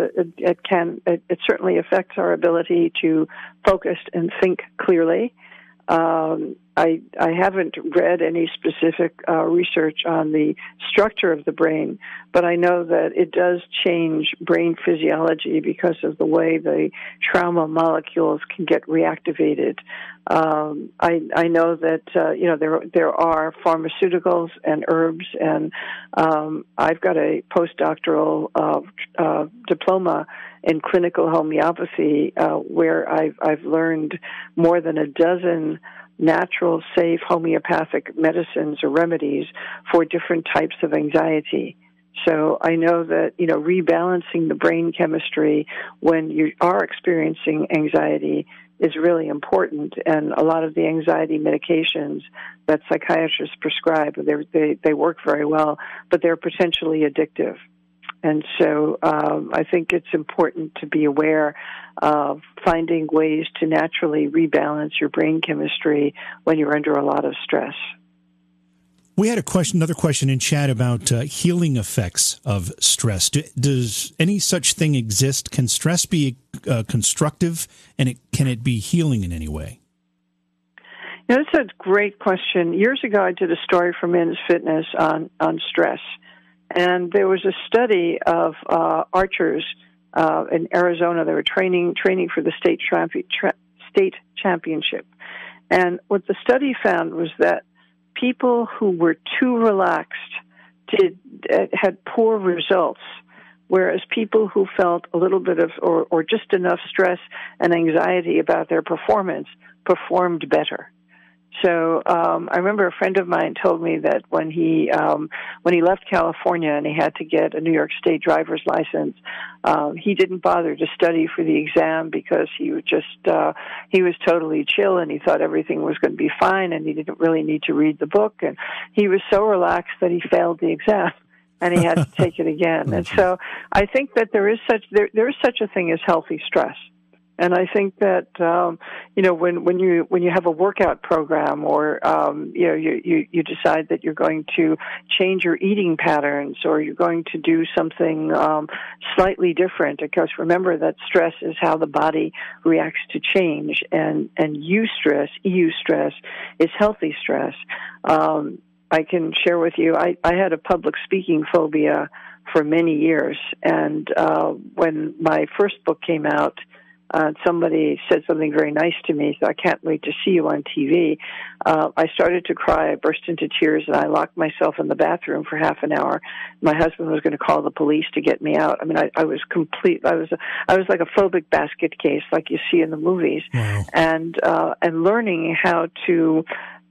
D: it certainly affects our ability to focus and think clearly. I haven't read any specific research on the structure of the brain, but I know that it does change brain physiology because of the way the trauma molecules can get reactivated. I know that there are pharmaceuticals and herbs, and I've got a postdoctoral diploma in clinical homeopathy, where I've learned more than a dozen natural, safe homeopathic medicines or remedies for different types of anxiety. So I know that, rebalancing the brain chemistry when you are experiencing anxiety is really important. And a lot of the anxiety medications that psychiatrists prescribe, they work very well, but they're potentially addictive. And so I think it's important to be aware of finding ways to naturally rebalance your brain chemistry when you're under a lot of stress.
B: We had another question in chat about healing effects of stress. Does any such thing exist? Can stress be constructive, and can it be healing in any way?
D: That's a great question. Years ago, I did a story for Men's Fitness on stress. And there was a study of archers in Arizona. They were training for the state championship. And what the study found was that people who were too relaxed had poor results, whereas people who felt a little bit of or just enough stress and anxiety about their performance performed better. So I remember a friend of mine told me that when he left California and he had to get a New York State driver's license, he didn't bother to study for the exam because he was totally chill and he thought everything was going to be fine and he didn't really need to read the book, and he was so relaxed that he failed the exam and he had to take it again. And so I think that there is such a thing as healthy stress. And I think that when you have a workout program or you decide that you're going to change your eating patterns or you're going to do something slightly different, because remember that stress is how the body reacts to change, and EU stress is healthy stress. I can share with you, I had a public speaking phobia for many years, and when my first book came out, somebody said something very nice to me, so I can't wait to see you on TV. I started to cry, I burst into tears, and I locked myself in the bathroom for half an hour. My husband was going to call the police to get me out. I mean, I was like a phobic basket case like you see in the movies.
B: Wow.
D: And learning how to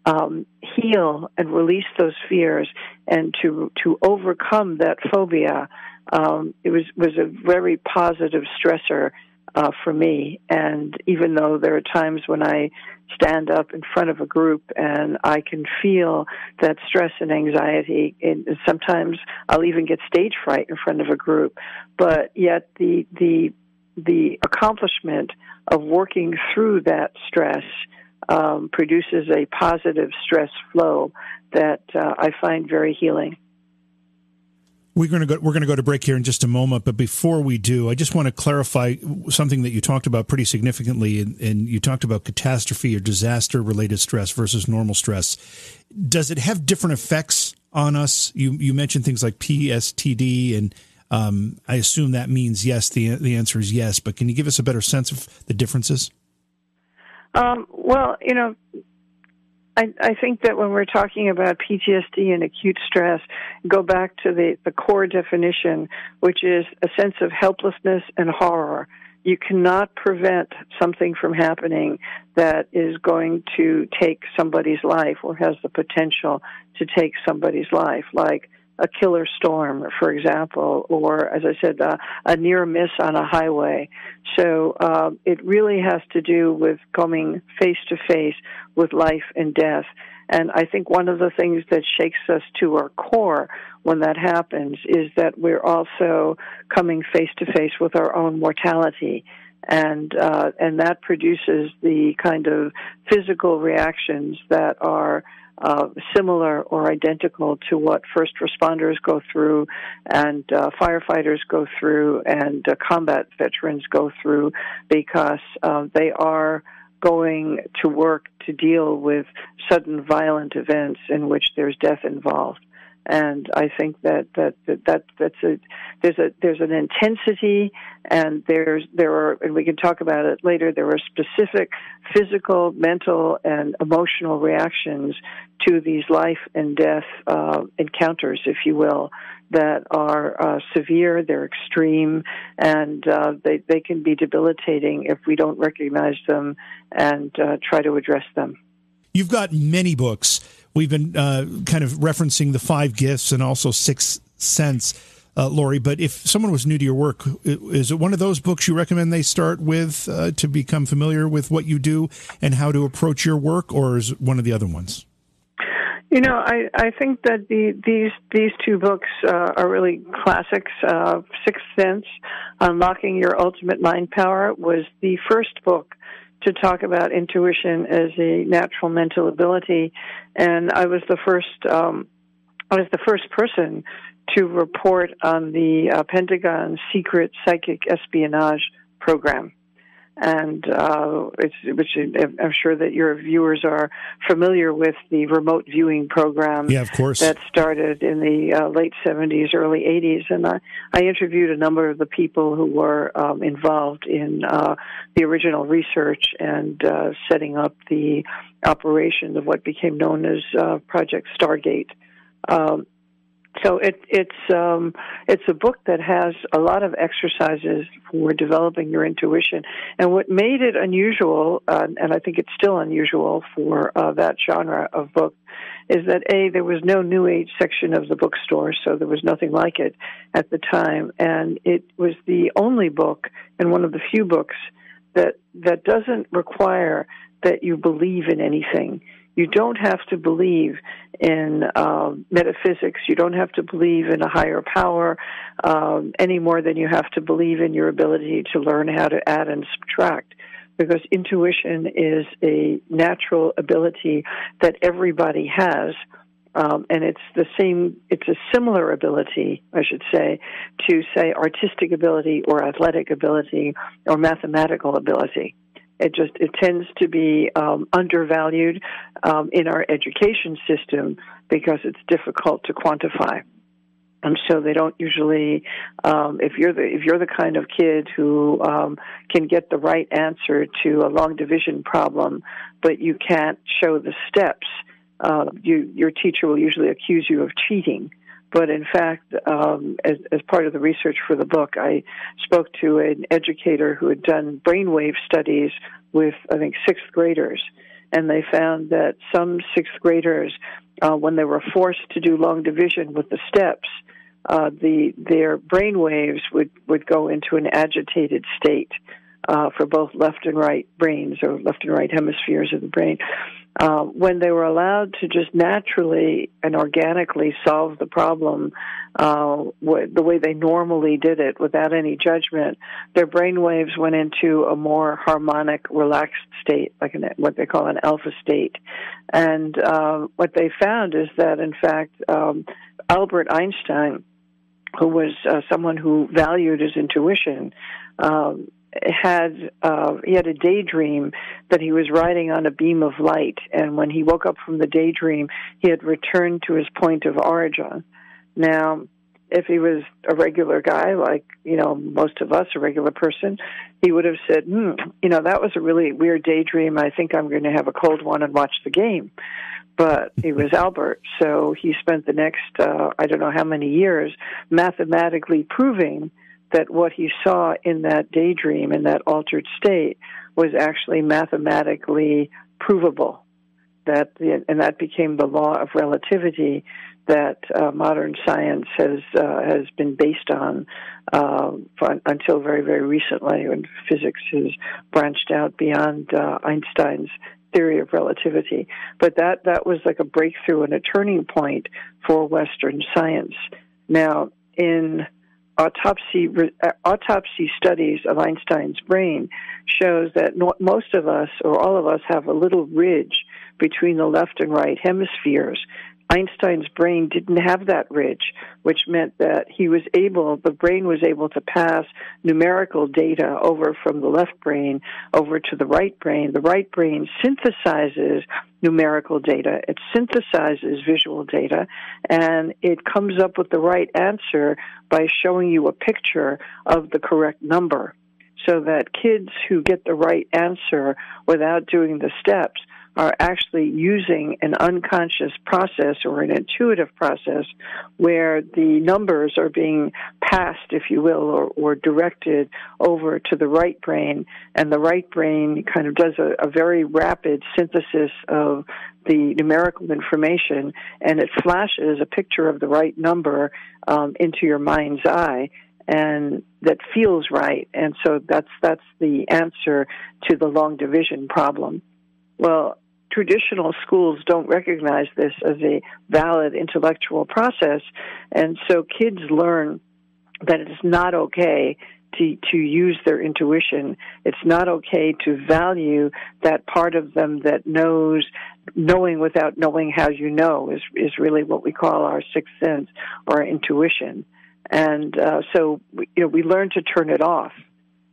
D: heal and release those fears and to overcome that phobia, it was a very positive stressor for me. And even though there are times when I stand up in front of a group and I can feel that stress and anxiety, and sometimes I'll even get stage fright in front of a group, but yet the accomplishment of working through that stress produces a positive stress flow that I find very healing.
B: We're going to go to break here in just a moment, but before we do, I just want to clarify something that you talked about pretty significantly, and you talked about catastrophe or disaster-related stress versus normal stress. Does it have different effects on us? You mentioned things like PSTD, and I assume that means yes. The answer is yes, but can you give us a better sense of the differences?
D: Well, I think that when we're talking about PTSD and acute stress, go back to the core definition, which is a sense of helplessness and horror. You cannot prevent something from happening that is going to take somebody's life or has the potential to take somebody's life, like a killer storm, for example, or, as I said, a near miss on a highway. So it really has to do with coming face-to-face with life and death. And I think one of the things that shakes us to our core when that happens is that we're also coming face-to-face with our own mortality. And that produces the kind of physical reactions that are similar or identical to what first responders go through and firefighters go through and combat veterans go through, because they are going to work to deal with sudden violent events in which there's death involved. And I think there's an intensity, and and we can talk about it later. There are specific physical, mental, and emotional reactions to these life and death encounters, if you will, that are severe. They're extreme, and they can be debilitating if we don't recognize them and try to address them.
B: You've got many books. We've been kind of referencing the 5 Gifts and also Sixth Sense, Lori. But if someone was new to your work, is it one of those books you recommend they start with to become familiar with what you do and how to approach your work, or is it one of the other ones?
D: I think that these 2 books are really classics. Sixth Sense, Unlocking Your Ultimate Mind Power, was the first book to talk about intuition as a natural mental ability, and I was the first person to report on the Pentagon's secret psychic espionage program. And which I'm sure that your viewers are familiar with the remote viewing program.
B: Yeah, of course.
D: That started in the late 70s, early 80s. And I interviewed a number of the people who were involved in the original research and setting up the operation of what became known as Project Stargate. So it's a book that has a lot of exercises for developing your intuition. And what made it unusual, and I think it's still unusual for that genre of book, is that there was no New Age section of the bookstore, so there was nothing like it at the time. And it was the only book, and one of the few books, that doesn't require that you believe in anything. You don't have to believe in metaphysics. You don't have to believe in a higher power any more than you have to believe in your ability to learn how to add and subtract, because intuition is a natural ability that everybody has. And it's a similar ability, I should say, to, say, artistic ability or athletic ability or mathematical ability. It tends to be undervalued in our education system because it's difficult to quantify, and so they don't usually. If you're the kind of kid who can get the right answer to a long division problem, but you can't show the steps, your teacher will usually accuse you of cheating. But in fact, as part of the research for the book, I spoke to an educator who had done brainwave studies with, I think, sixth graders. And they found that some sixth graders, when they were forced to do long division with the steps, their brainwaves would go into an agitated state for both left and right brains, or left and right hemispheres of the brain. When they were allowed to just naturally and organically solve the problem the way they normally did it without any judgment, their brain waves went into a more harmonic, relaxed state, like what they call an alpha state. And what they found is that, in fact, Albert Einstein, who was someone who valued his intuition, he had a daydream that he was riding on a beam of light, and when he woke up from the daydream, he had returned to his point of origin. Now, if he was a regular guy, like, most of us, a regular person, he would have said, that was a really weird daydream. I think I'm going to have a cold one and watch the game. But he was Albert, so he spent the next, I don't know how many years, mathematically proving that what he saw in that daydream, in that altered state, was actually mathematically provable. And that became the law of relativity that modern science has been based on until very, very recently, when physics has branched out beyond Einstein's theory of relativity. But that was like a breakthrough and a turning point for Western science. Now, in autopsy studies of Einstein's brain shows that most of us, or all of us, have a little ridge between the left and right hemispheres. Einstein's brain didn't have that ridge, which meant that the brain was able to pass numerical data over from the left brain over to the right brain. The right brain synthesizes numerical data, it synthesizes visual data, and it comes up with the right answer by showing you a picture of the correct number. So that kids who get the right answer without doing the steps are actually using an unconscious process or an intuitive process where the numbers are being passed, if you will, or directed over to the right brain, and the right brain kind of does a very rapid synthesis of the numerical information, and it flashes a picture of the right number into your mind's eye, and that feels right. And so that's the answer to the long division problem. Well, traditional schools don't recognize this as a valid intellectual process, and so kids learn that it is not okay to use their intuition. It's not okay to value that part of them that knowing without knowing how you know is really what we call our sixth sense or our intuition. And so we learn to turn it off.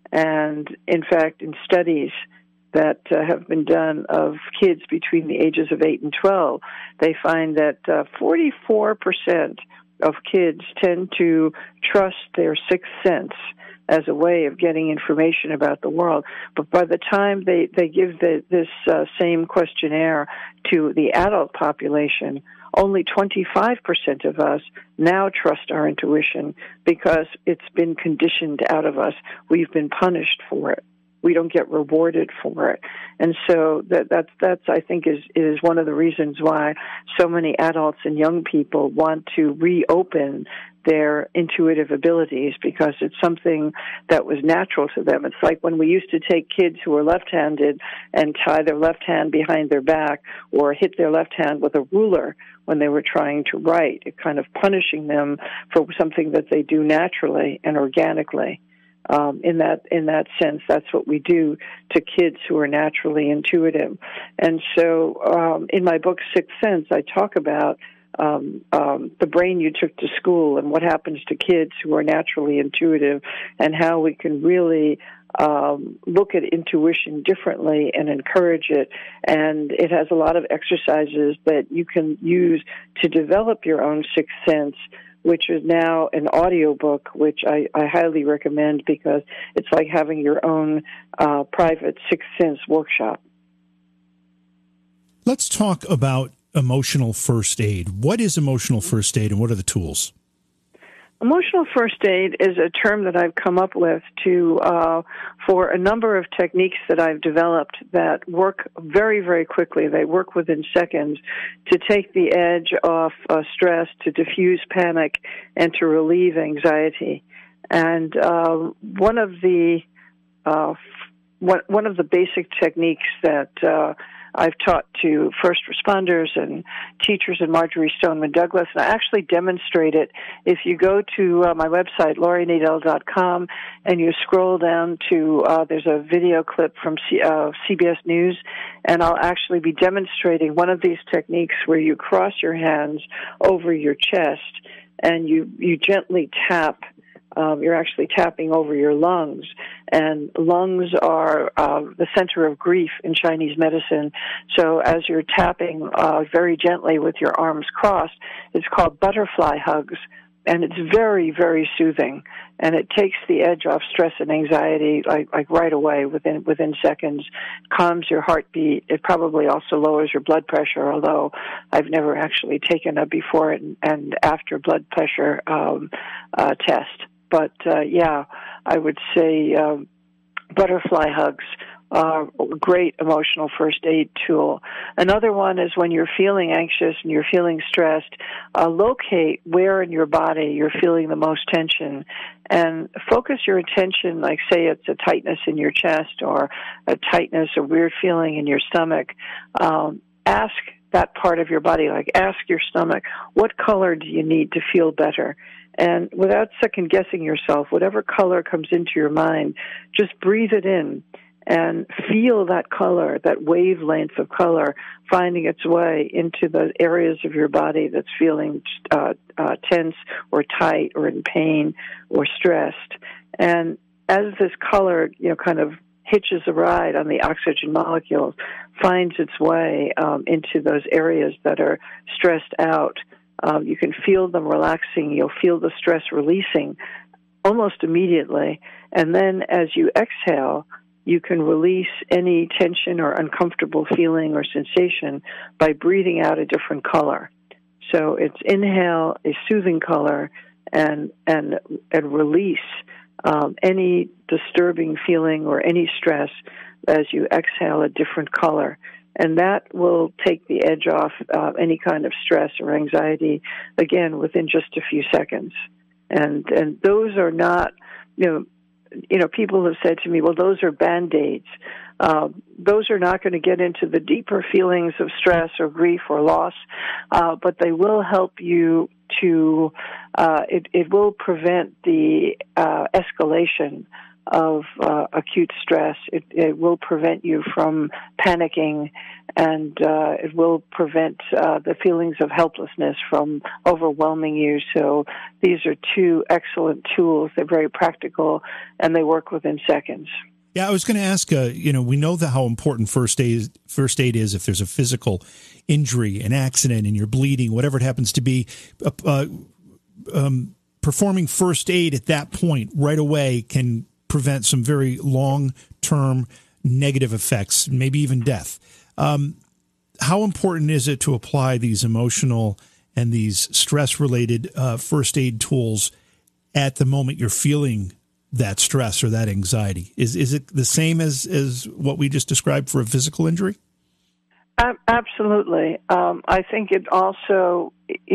D: And in fact, in studies that have been done of kids between the ages of 8 and 12, they find that 44% of kids tend to trust their sixth sense as a way of getting information about the world. But by the time they give this same questionnaire to the adult population, only 25% of us now trust our intuition because it's been conditioned out of us. We've been punished for it. We don't get rewarded for it. And so that's I think is one of the reasons why so many adults and young people want to reopen their intuitive abilities, because it's something that was natural to them. It's like when we used to take kids who were left-handed and tie their left hand behind their back or hit their left hand with a ruler when they were trying to write, kind of punishing them for something that they do naturally and organically. In that sense, that's what we do to kids who are naturally intuitive. And so in my book, Sixth Sense, I talk about the brain you took to school and what happens to kids who are naturally intuitive, and how we can really look at intuition differently and encourage it. And it has a lot of exercises that you can use to develop your own sixth sense, which is now an audiobook, which I highly recommend, because it's like having your own private sixth sense workshop.
B: Let's talk about emotional first aid. What is emotional first aid, and what are the tools?
D: Emotional first aid is a term that I've come up with for a number of techniques that I've developed that work very, very quickly. They work within seconds to take the edge off stress, to diffuse panic, and to relieve anxiety. And one of the basic techniques that I've taught to first responders and teachers in Marjorie Stoneman Douglas, and I actually demonstrate it. If you go to my website, LoriNadel.com, and you scroll down to, there's a video clip from CBS News, and I'll actually be demonstrating one of these techniques where you cross your hands over your chest and you gently tap. You're actually tapping over your lungs, and lungs are the center of grief in Chinese medicine. So as you're tapping very gently with your arms crossed, it's called butterfly hugs, and it's very, very soothing, and it takes the edge off stress and anxiety like right away within seconds, calms your heartbeat. It probably also lowers your blood pressure, although I've never actually taken a before and after blood pressure test. But, yeah, I would say butterfly hugs are a great emotional first aid tool. Another one is when you're feeling anxious and you're feeling stressed, locate where in your body you're feeling the most tension and focus your attention, like say it's a tightness in your chest or a tightness, a weird feeling in your stomach. Ask that part of your body, like ask your stomach, what color do you need to feel better? And without second-guessing yourself, whatever color comes into your mind, just breathe it in and feel that color, that wavelength of color, finding its way into the areas of your body that's feeling tense or tight or in pain or stressed. And as this color, kind of hitches a ride on the oxygen molecules, finds its way into those areas that are stressed out, you can feel them relaxing. You'll feel the stress releasing almost immediately. And then as you exhale, you can release any tension or uncomfortable feeling or sensation by breathing out a different color. So it's inhale a soothing color and release any disturbing feeling or any stress as you exhale a different color. And that will take the edge off any kind of stress or anxiety, again, within just a few seconds. And those are not, people have said to me, well, those are Band-Aids. Those are not going to get into the deeper feelings of stress or grief or loss, but they will help you to, it will prevent the escalation of acute stress. It will prevent you from panicking, and it will prevent the feelings of helplessness from overwhelming you. So these are two excellent tools. They're very practical, and they work within seconds.
B: Yeah, I was going to ask, we know how important first aid is if there's a physical injury, an accident, and you're bleeding, whatever it happens to be. Performing first aid at that point right away can prevent some very long-term negative effects, maybe even death. How important is it to apply these emotional and these stress-related first aid tools at the moment you're feeling that stress or that anxiety? Is it the same as what we just described for a physical injury?
D: Absolutely. I think it also,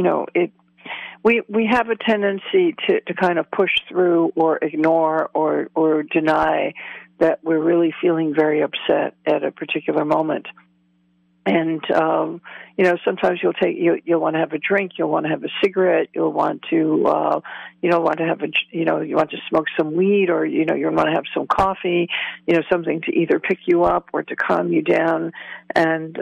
D: we have a tendency to kind of push through or ignore or deny that we're really feeling very upset at a particular moment. And, sometimes you'll want to have a drink, you'll want to have a cigarette, you'll want to, you want to smoke some weed, or, you want to have some coffee, something to either pick you up or to calm you down. And,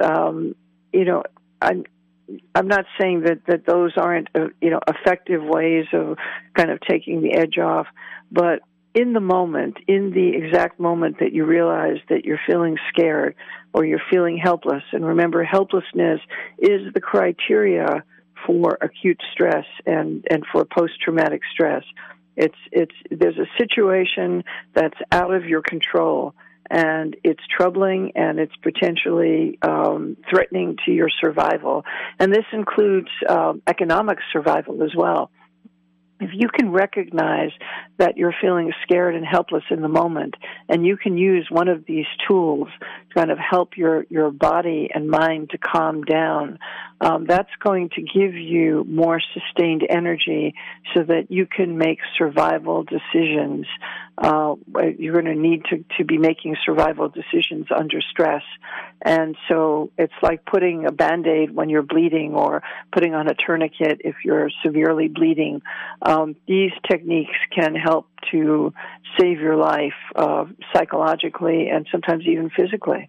D: I'm not saying that those aren't, effective ways of kind of taking the edge off, but in the exact moment that you realize that you're feeling scared or you're feeling helpless, and remember, helplessness is the criteria for acute stress and for post-traumatic stress. There's a situation that's out of your control, and it's troubling, and it's potentially threatening to your survival. And this includes economic survival as well. If you can recognize that you're feeling scared and helpless in the moment, and you can use one of these tools to kind of help your body and mind to calm down, that's going to give you more sustained energy so that you can make survival decisions. You're going to need to be making survival decisions under stress. And so it's like putting a Band-Aid when you're bleeding, or putting on a tourniquet if you're severely bleeding. These techniques can help to save your life psychologically and sometimes even physically.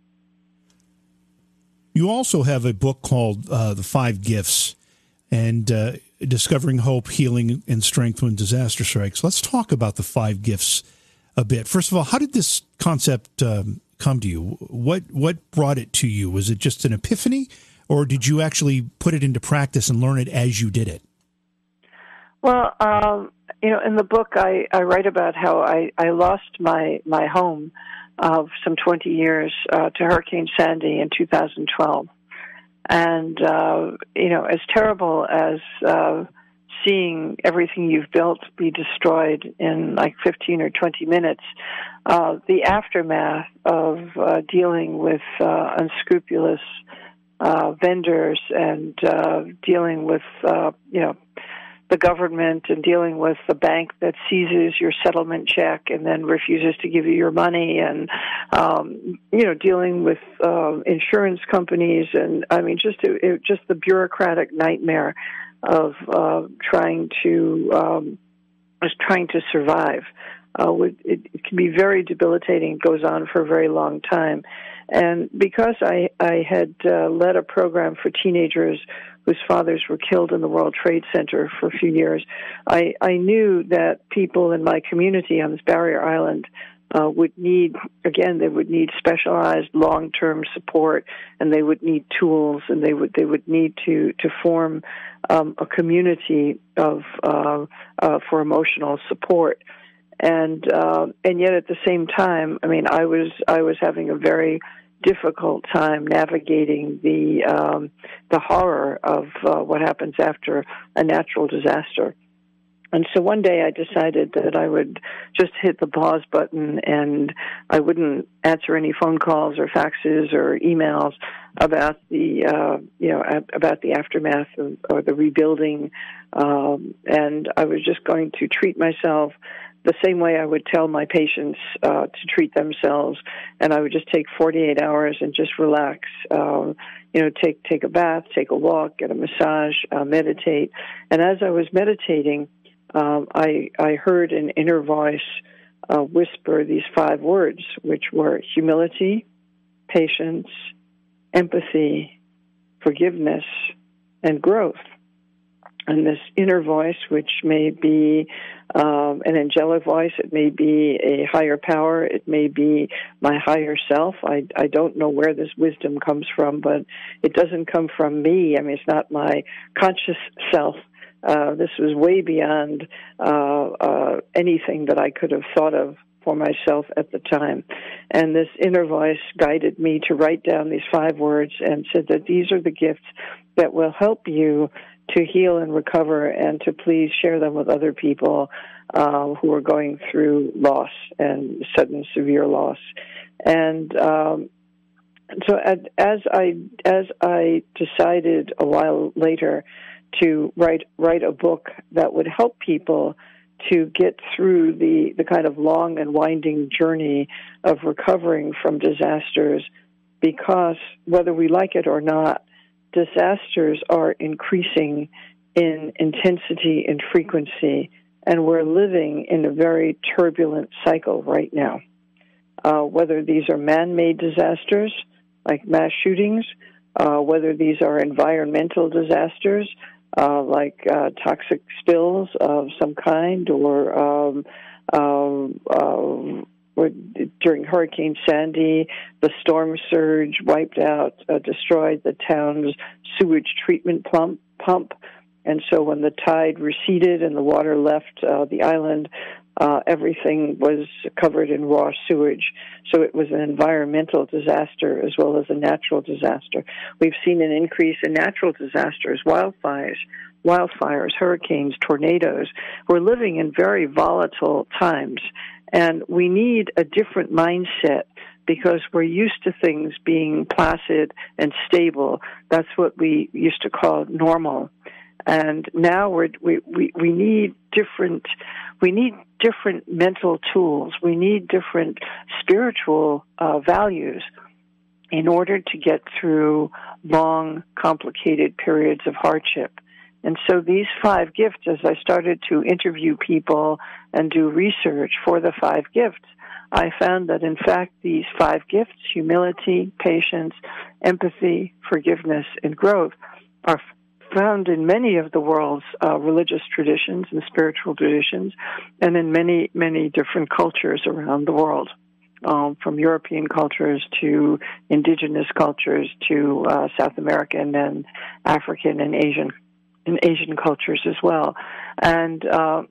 B: You also have a book called The 5 Gifts, and Discovering Hope, Healing, and Strength When Disaster Strikes. Let's talk about the 5 gifts a bit. First of all, how did this concept come to you? What brought it to you? Was it just an epiphany, or did you actually put it into practice and learn it as you did it?
D: Well, in the book, I write about how I lost my home of some 20 years to Hurricane Sandy in 2012. And, as terrible as seeing everything you've built be destroyed in like 15 or 20 minutes, the aftermath of dealing with unscrupulous vendors and dealing with, the government, and dealing with the bank that seizes your settlement check and then refuses to give you your money, and dealing with insurance companies, and I mean just the bureaucratic nightmare of trying to survive. It can be very debilitating. It goes on for a very long time. And because I had led a program for teenagers whose fathers were killed in the World Trade Center for a few years, I knew that people in my community on this barrier island would need specialized long-term support, and they would need tools, and they would need to form a community of for emotional support. And yet at the same time, I mean, I was having a very difficult time navigating the horror of what happens after a natural disaster. And so one day I decided that I would just hit the pause button, and I wouldn't answer any phone calls or faxes or emails about the about the aftermath or the rebuilding, and I was just going to treat myself the same way I would tell my patients to treat themselves, and I would just take 48 hours and just relax. Take a bath, take a walk, get a massage, meditate. And as I was meditating, I heard an inner voice whisper these 5 words, which were humility, patience, empathy, forgiveness, and growth. And this inner voice, which may be an angelic voice, it may be a higher power, it may be my higher self. I don't know where this wisdom comes from, but it doesn't come from me. I mean, it's not my conscious self. This was way beyond anything that I could have thought of for myself at the time. And this inner voice guided me to write down these 5 words and said that these are the gifts that will help you to heal and recover, and to please share them with other people who are going through loss and sudden severe loss. And so as I decided a while later to write a book that would help people to get through the kind of long and winding journey of recovering from disasters, because whether we like it or not, disasters are increasing in intensity and frequency, and we're living in a very turbulent cycle right now. Whether these are man-made disasters, like mass shootings, whether these are environmental disasters, like toxic spills of some kind, or during Hurricane Sandy, the storm surge wiped out, destroyed the town's sewage treatment pump. And so when the tide receded and the water left the island, everything was covered in raw sewage. So it was an environmental disaster as well as a natural disaster. We've seen an increase in natural disasters, wildfires, hurricanes, tornadoes. We're living in very volatile times. And we need a different mindset, because we're used to things being placid and stable. That's what we used to call normal. And now we need different mental tools. We need different spiritual values in order to get through long, complicated periods of hardship. And so these 5 gifts, as I started to interview people and do research for the 5 gifts, I found that, in fact, these 5 gifts, humility, patience, empathy, forgiveness, and growth, are found in many of the world's religious traditions and spiritual traditions, and in many, many different cultures around the world, from European cultures to indigenous cultures to South American and African and Asian cultures as well. And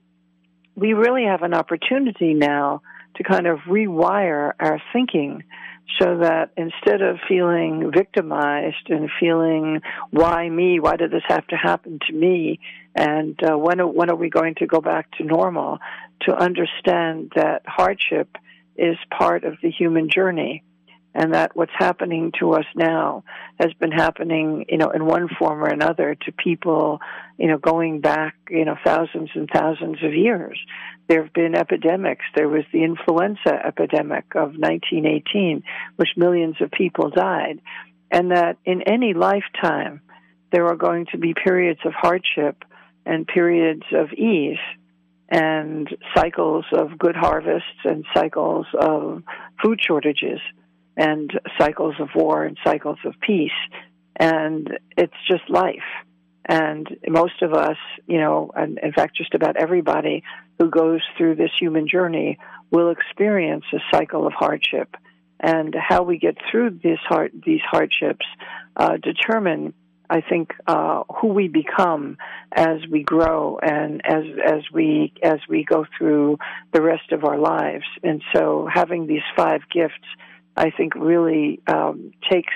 D: we really have an opportunity now to kind of rewire our thinking, so that instead of feeling victimized and feeling, why me, why did this have to happen to me, and when are we going to go back to normal, to understand that hardship is part of the human journey, and that what's happening to us now has been happening, in one form or another to people, going back, thousands and thousands of years. There have been epidemics. There was the influenza epidemic of 1918, which millions of people died. And that in any lifetime, there are going to be periods of hardship and periods of ease, and cycles of good harvests and cycles of food shortages, and cycles of war and cycles of peace. And it's just life. And most of us, and in fact just about everybody who goes through this human journey will experience a cycle of hardship. And how we get through these hardships determine, I think, who we become as we grow and as we go through the rest of our lives. And so having these 5 gifts, I think, really takes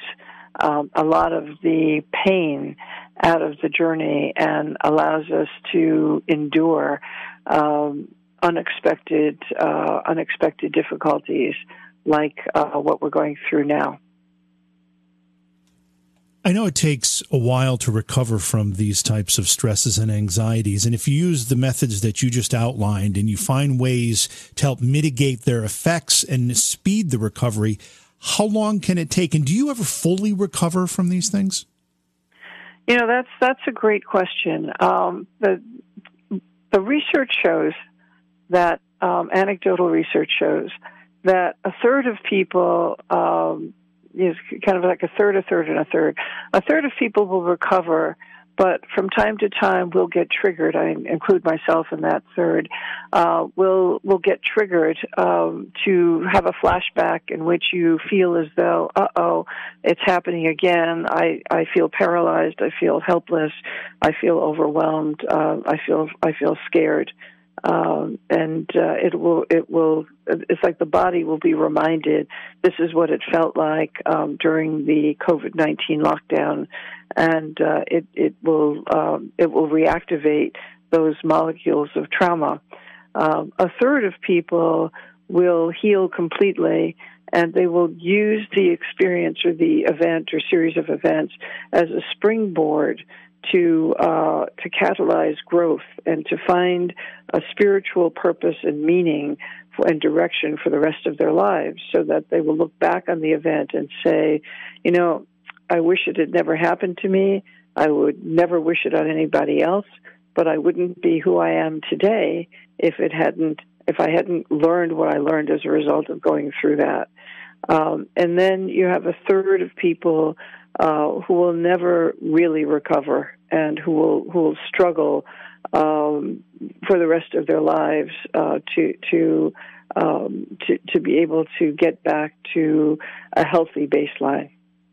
D: a lot of the pain out of the journey and allows us to endure unexpected difficulties like what we're going through now.
B: I know it takes a while to recover from these types of stresses and anxieties, and if you use the methods that you just outlined and you find ways to help mitigate their effects and speed the recovery, how long can it take? And do you ever fully recover from these things?
D: That's a great question. The research shows that anecdotal research shows that a third of people is kind of like a third, and a third. A third of people will recover, but from time to time will get triggered. I include myself in that third. Will get triggered to have a flashback in which you feel as though, it's happening again. I feel paralyzed. I feel helpless. I feel overwhelmed. I feel scared. It's like the body will be reminded this is what it felt like during the COVID-19 lockdown, and it will reactivate those molecules of trauma. A third of people will heal completely, and they will use the experience or the event or series of events as a springboard to catalyze growth and to find a spiritual purpose and meaning and direction for the rest of their lives, so that they will look back on the event and say, I wish it had never happened to me. I would never wish it on anybody else, but I wouldn't be who I am today if I hadn't learned what I learned as a result of going through that. And then you have a third of people who will never really recover and who will struggle for the rest of their lives to be able to get back to a healthy baseline.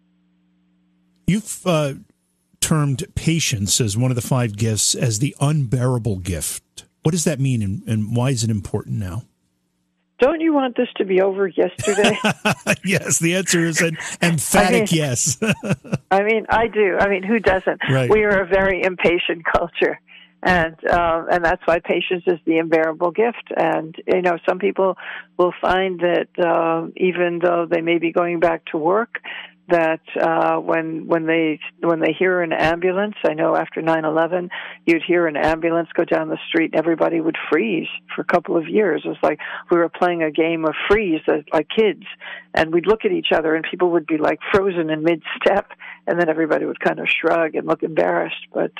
B: You've termed patience as one of the 5 gifts as the unbearable gift. What does that mean, and why is it important now?
D: Don't you want this to be over yesterday?
B: Yes, the answer is an emphatic yes.
D: I do. Who doesn't?
B: Right.
D: We are a very impatient culture, and that's why patience is the unbearable gift. And some people will find that even though they may be going back to work, that when they hear an ambulance, I know after 9/11, you'd hear an ambulance go down the street, and everybody would freeze for a couple of years. It was like we were playing a game of freeze, like kids, and we'd look at each other, and people would be like frozen in mid-step, and then everybody would kind of shrug and look embarrassed. But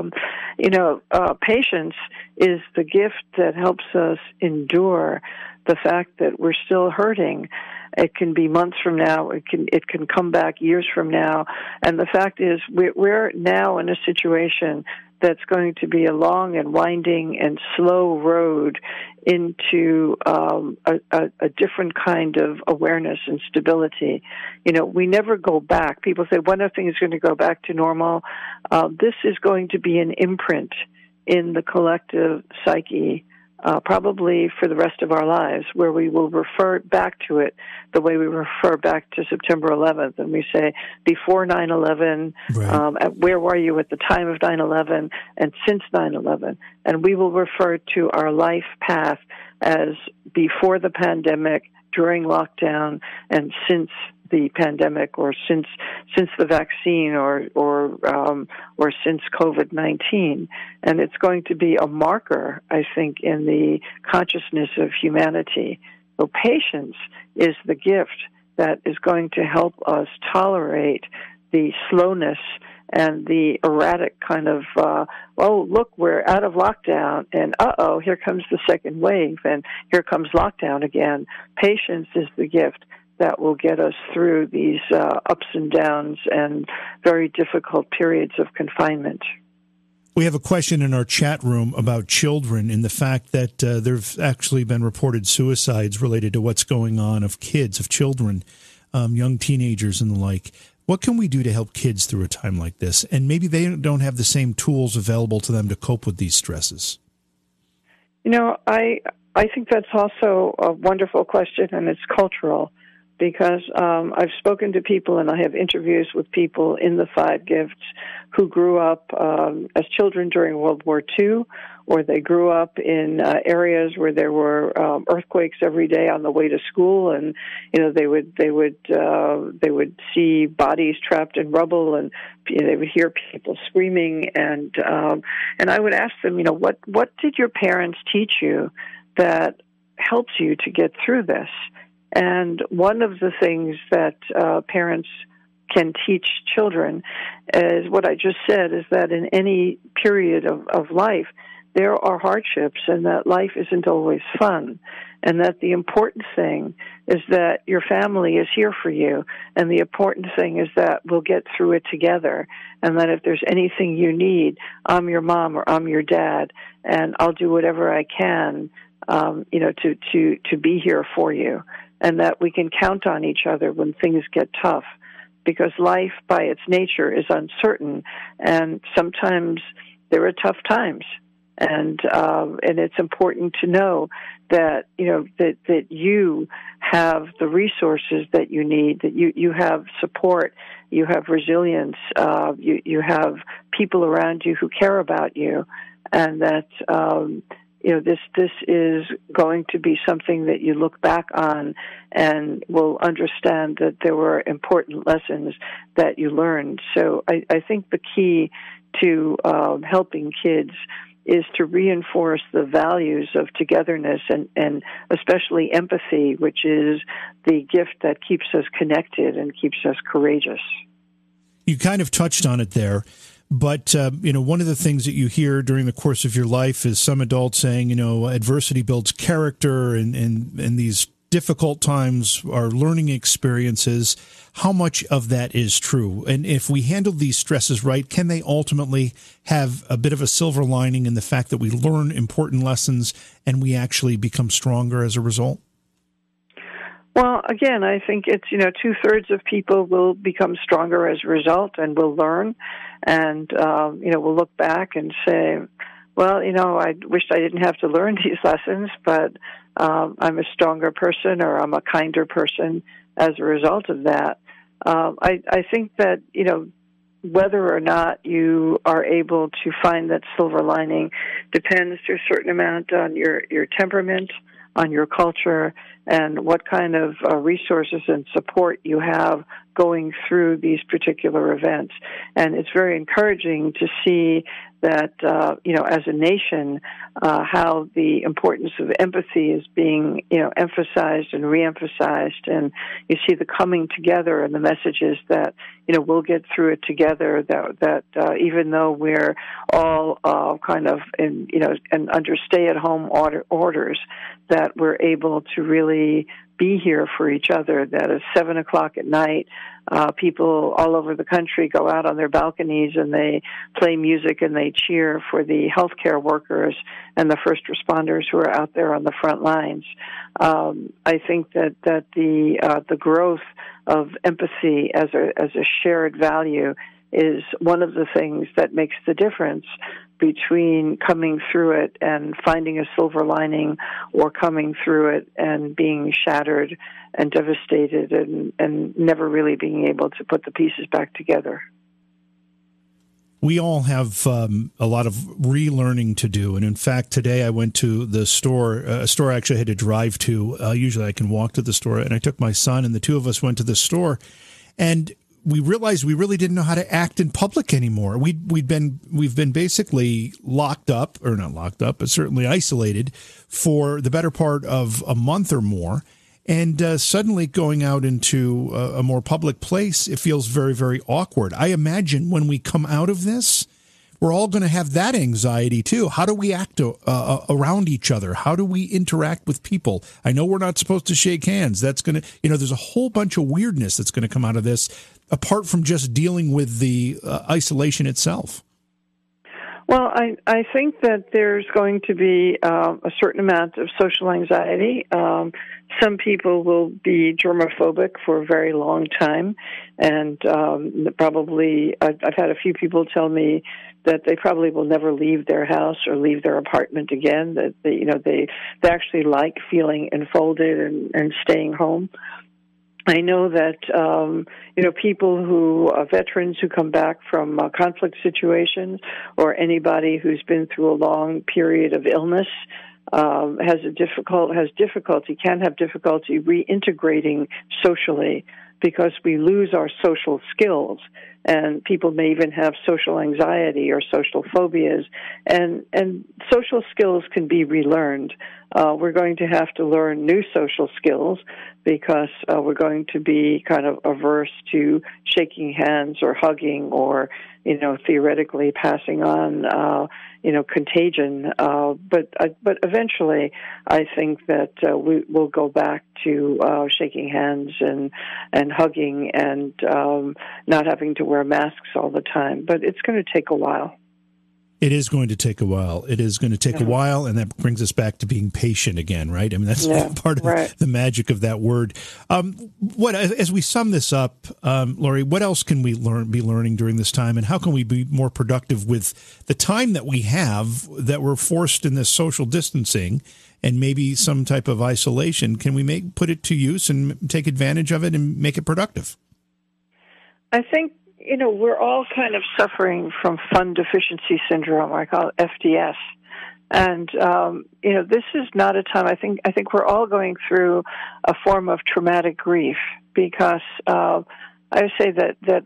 D: patience is the gift that helps us endure the fact that we're still hurting. It can be months from now. It can come back years from now. And the fact is, we're now in a situation that's going to be a long and winding and slow road into a different kind of awareness and stability. We never go back. People say, when are things going to go back to normal? This is going to be an imprint in the collective psyche, probably for the rest of our lives, where we will refer back to it the way we refer back to September 11th. And we say, before 9/11,
B: right.
D: Where were you at the time of 9/11 and since 9/11? And we will refer to our life path as before the pandemic, during lockdown, and since the pandemic, or since the vaccine, or since COVID-19, and it's going to be a marker, I think, in the consciousness of humanity. So patience is the gift that is going to help us tolerate the slowness and the erratic kind of, look, we're out of lockdown, and here comes the second wave, and here comes lockdown again. Patience is the gift that will get us through these ups and downs and very difficult periods of confinement.
B: We have a question in our chat room about children and the fact that there have actually been reported suicides related to what's going on of kids, of children, young teenagers and the like. What can we do to help kids through a time like this? And maybe they don't have the same tools available to them to cope with these stresses.
D: I think that's also a wonderful question, and it's cultural. Because I've spoken to people and I have interviews with people in the 5 gifts who grew up as children during World War II, or they grew up in areas where there were earthquakes every day on the way to school, and they would see bodies trapped in rubble, and they would hear people screaming, and I would ask them, what did your parents teach you that helps you to get through this? And one of the things that parents can teach children is what I just said, is that in any period of life, there are hardships and that life isn't always fun, and that the important thing is that your family is here for you, and the important thing is that we'll get through it together, and that if there's anything you need, I'm your mom or I'm your dad, and I'll do whatever I can, to be here for you, and that we can count on each other when things get tough, because life by its nature is uncertain, and sometimes there are tough times. And it's important to know that that you have the resources that you need, that you have support, you have resilience, you have people around you who care about you, and that this is going to be something that you look back on and will understand that there were important lessons that you learned. So I think the key to helping kids is to reinforce the values of togetherness and especially empathy, which is the gift that keeps us connected and keeps us courageous.
B: You kind of touched on it there, but one of the things that you hear during the course of your life is some adults saying, adversity builds character, and these difficult times are learning experiences. How much of that is true? And if we handle these stresses right, can they ultimately have a bit of a silver lining in the fact that we learn important lessons and we actually become stronger as a result?
D: Well, again, I think it's, 2/3 of people will become stronger as a result and will learn. And, we'll look back and say, well, I wished I didn't have to learn these lessons, but I'm a stronger person, or I'm a kinder person as a result of that. I think that, whether or not you are able to find that silver lining depends to a certain amount on your temperament, on your culture, and what kind of resources and support you have going through these particular events. And it's very encouraging to see that, as a nation, how the importance of empathy is being, emphasized and reemphasized. And you see the coming together and the messages that, we'll get through it together, that even though we're all kind of and under stay-at-home orders, that we're able to really be here for each other, that at 7 o'clock at night, people all over the country go out on their balconies and they play music and they cheer for the healthcare workers and the first responders who are out there on the front lines. I think that the growth of empathy as a shared value is one of the things that makes the difference between coming through it and finding a silver lining, or coming through it and being shattered and devastated and never really being able to put the pieces back together.
B: We all have a lot of relearning to do. And in fact, today I went to the store, a store I actually had to drive to. Usually I can walk to the store. And I took my son, and the two of us went to the store. And we realized we really didn't know how to act in public anymore. We've been basically locked up, or not locked up, but certainly isolated for the better part of a month or more. And suddenly going out into a more public place, it feels very, very awkward. I imagine when we come out of this, we're all going to have that anxiety too. How do we act around each other? How do we interact with people? I know we're not supposed to shake hands. That's going to, there's a whole bunch of weirdness that's going to come out of this, apart from just dealing with the isolation itself.
D: Well, I think that there's going to be a certain amount of social anxiety. Some people will be germophobic for a very long time, and probably I've had a few people tell me that they probably will never leave their house or leave their apartment again. That they actually like feeling enfolded and staying home. I know that, people who, veterans who come back from conflict situations, or anybody who's been through a long period of illness, can have difficulty reintegrating socially, because we lose our social skills, and people may even have social anxiety or social phobias, and social skills can be relearned. we're going to have to learn new social skills because we're going to be kind of averse to shaking hands or hugging or, theoretically passing on, contagion. But eventually, I think that we will go back to shaking hands and hugging and not having to wear masks all the time. But it's going to take a while.
B: It is going to take a while. It is going to take a while, and that brings us back to being patient again, right? I mean, that's part of the magic of that word. As we sum this up, Lori, what else can we be learning during this time, and how can we be more productive with the time that we have that we're forced in this social distancing and maybe some type of isolation? Can we put it to use and take advantage of it and make it productive?
D: I think we're all kind of suffering from fun deficiency syndrome, I call it FDS. And, this is not a time, I think we're all going through a form of traumatic grief because I would say that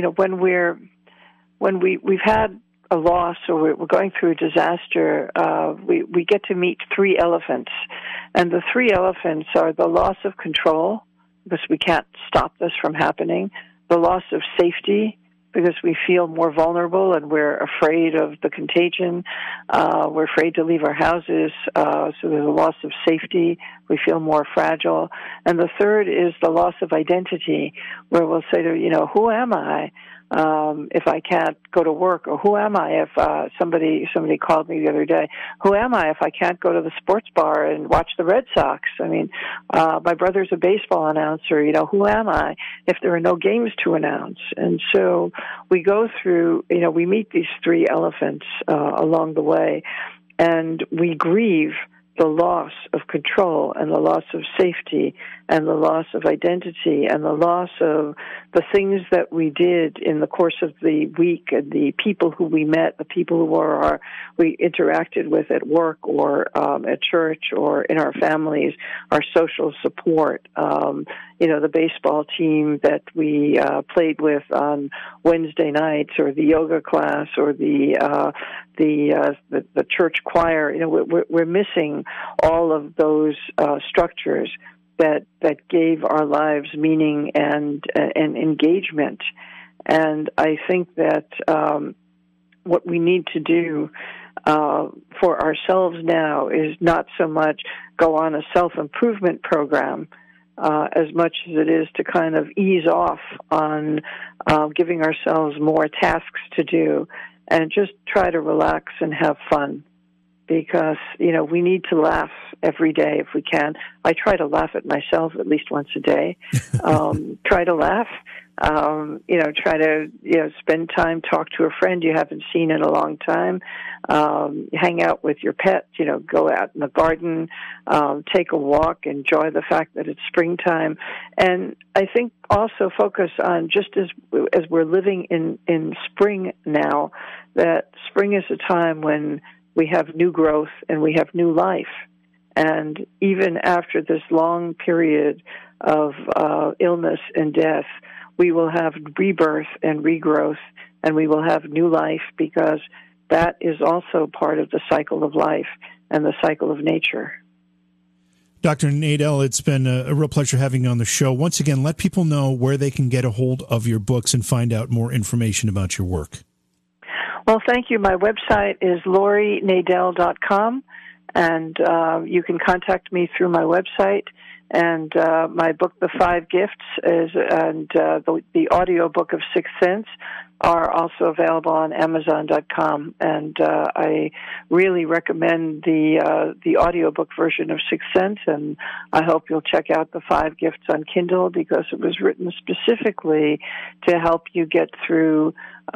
D: when we've had a loss or we're going through a disaster, we get to meet three elephants. And the three elephants are the loss of control, because we can't stop this from happening, the loss of safety, because we feel more vulnerable and we're afraid of the contagion. We're afraid to leave our houses, so there's a loss of safety. We feel more fragile. And the third is the loss of identity, where we'll say to, who am I if I can't go to work? Or who am I if somebody called me the other day, who am I if I can't go to the sports bar and watch the Red Sox? I mean, my brother's a baseball announcer. Who am I if there are no games to announce? And so we go through, we meet these three elephants along the way, and we grieve the loss of control and the loss of safety and the loss of identity and the loss of the things that we did in the course of the week and the people who we met, the people who we interacted with at work or at church or in our families, our social support, the baseball team that we played with on Wednesday nights, or the yoga class, or the church choir. We're missing all of those structures that gave our lives meaning and engagement. And I think that what we need to do for ourselves now is not so much go on a self-improvement program as much as it is to kind of ease off on giving ourselves more tasks to do and just try to relax and have fun. Because, we need to laugh every day if we can. I try to laugh at myself at least once a day. Try to laugh. Try to, spend time, talk to a friend you haven't seen in a long time. Hang out with your pet, go out in the garden, take a walk, enjoy the fact that it's springtime. And I think also focus on, just as we're living in spring now, that spring is a time when we have new growth and we have new life. And even after this long period of illness and death, we will have rebirth and regrowth, and we will have new life, because that is also part of the cycle of life and the cycle of nature.
B: Dr. Nadel, it's been a real pleasure having you on the show. Once again, let people know where they can get a hold of your books and find out more information about your work.
D: Well, thank you. My website is LoriNadel.com, and you can contact me through my website. And my book, The Five Gifts, and the audio book of Sixth Sense are also available on Amazon.com. And I really recommend the audiobook version of Sixth Sense, and I hope you'll check out The Five Gifts on Kindle, because it was written specifically to help you get through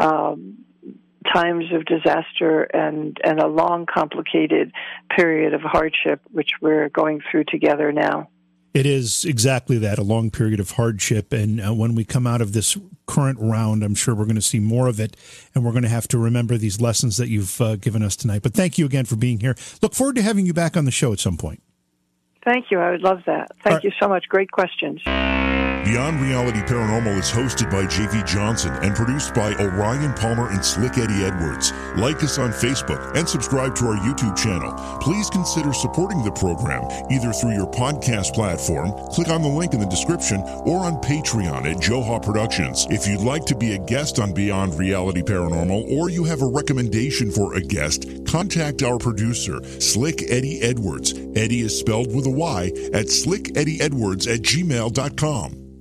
D: times of disaster and a long, complicated period of hardship, which we're going through together now.
B: It is exactly that, a long period of hardship. And when we come out of this current round, I'm sure we're going to see more of it, and we're going to have to remember these lessons that you've given us tonight. But thank you again for being here. Look forward to having you back on the show at some point.
D: Thank you. I would love that. Thank you so much. Great questions.
A: Beyond Reality Paranormal is hosted by J.V. Johnson and produced by Orion Palmer and Slick Eddie Edwards. Like us on Facebook and subscribe to our YouTube channel. Please consider supporting the program either through your podcast platform, click on the link in the description, or on Patreon at Joha Productions. If you'd like to be a guest on Beyond Reality Paranormal, or you have a recommendation for a guest, contact our producer, Slick Eddie Edwards. Eddie is spelled with a Y at slickeddieedwards@gmail.com.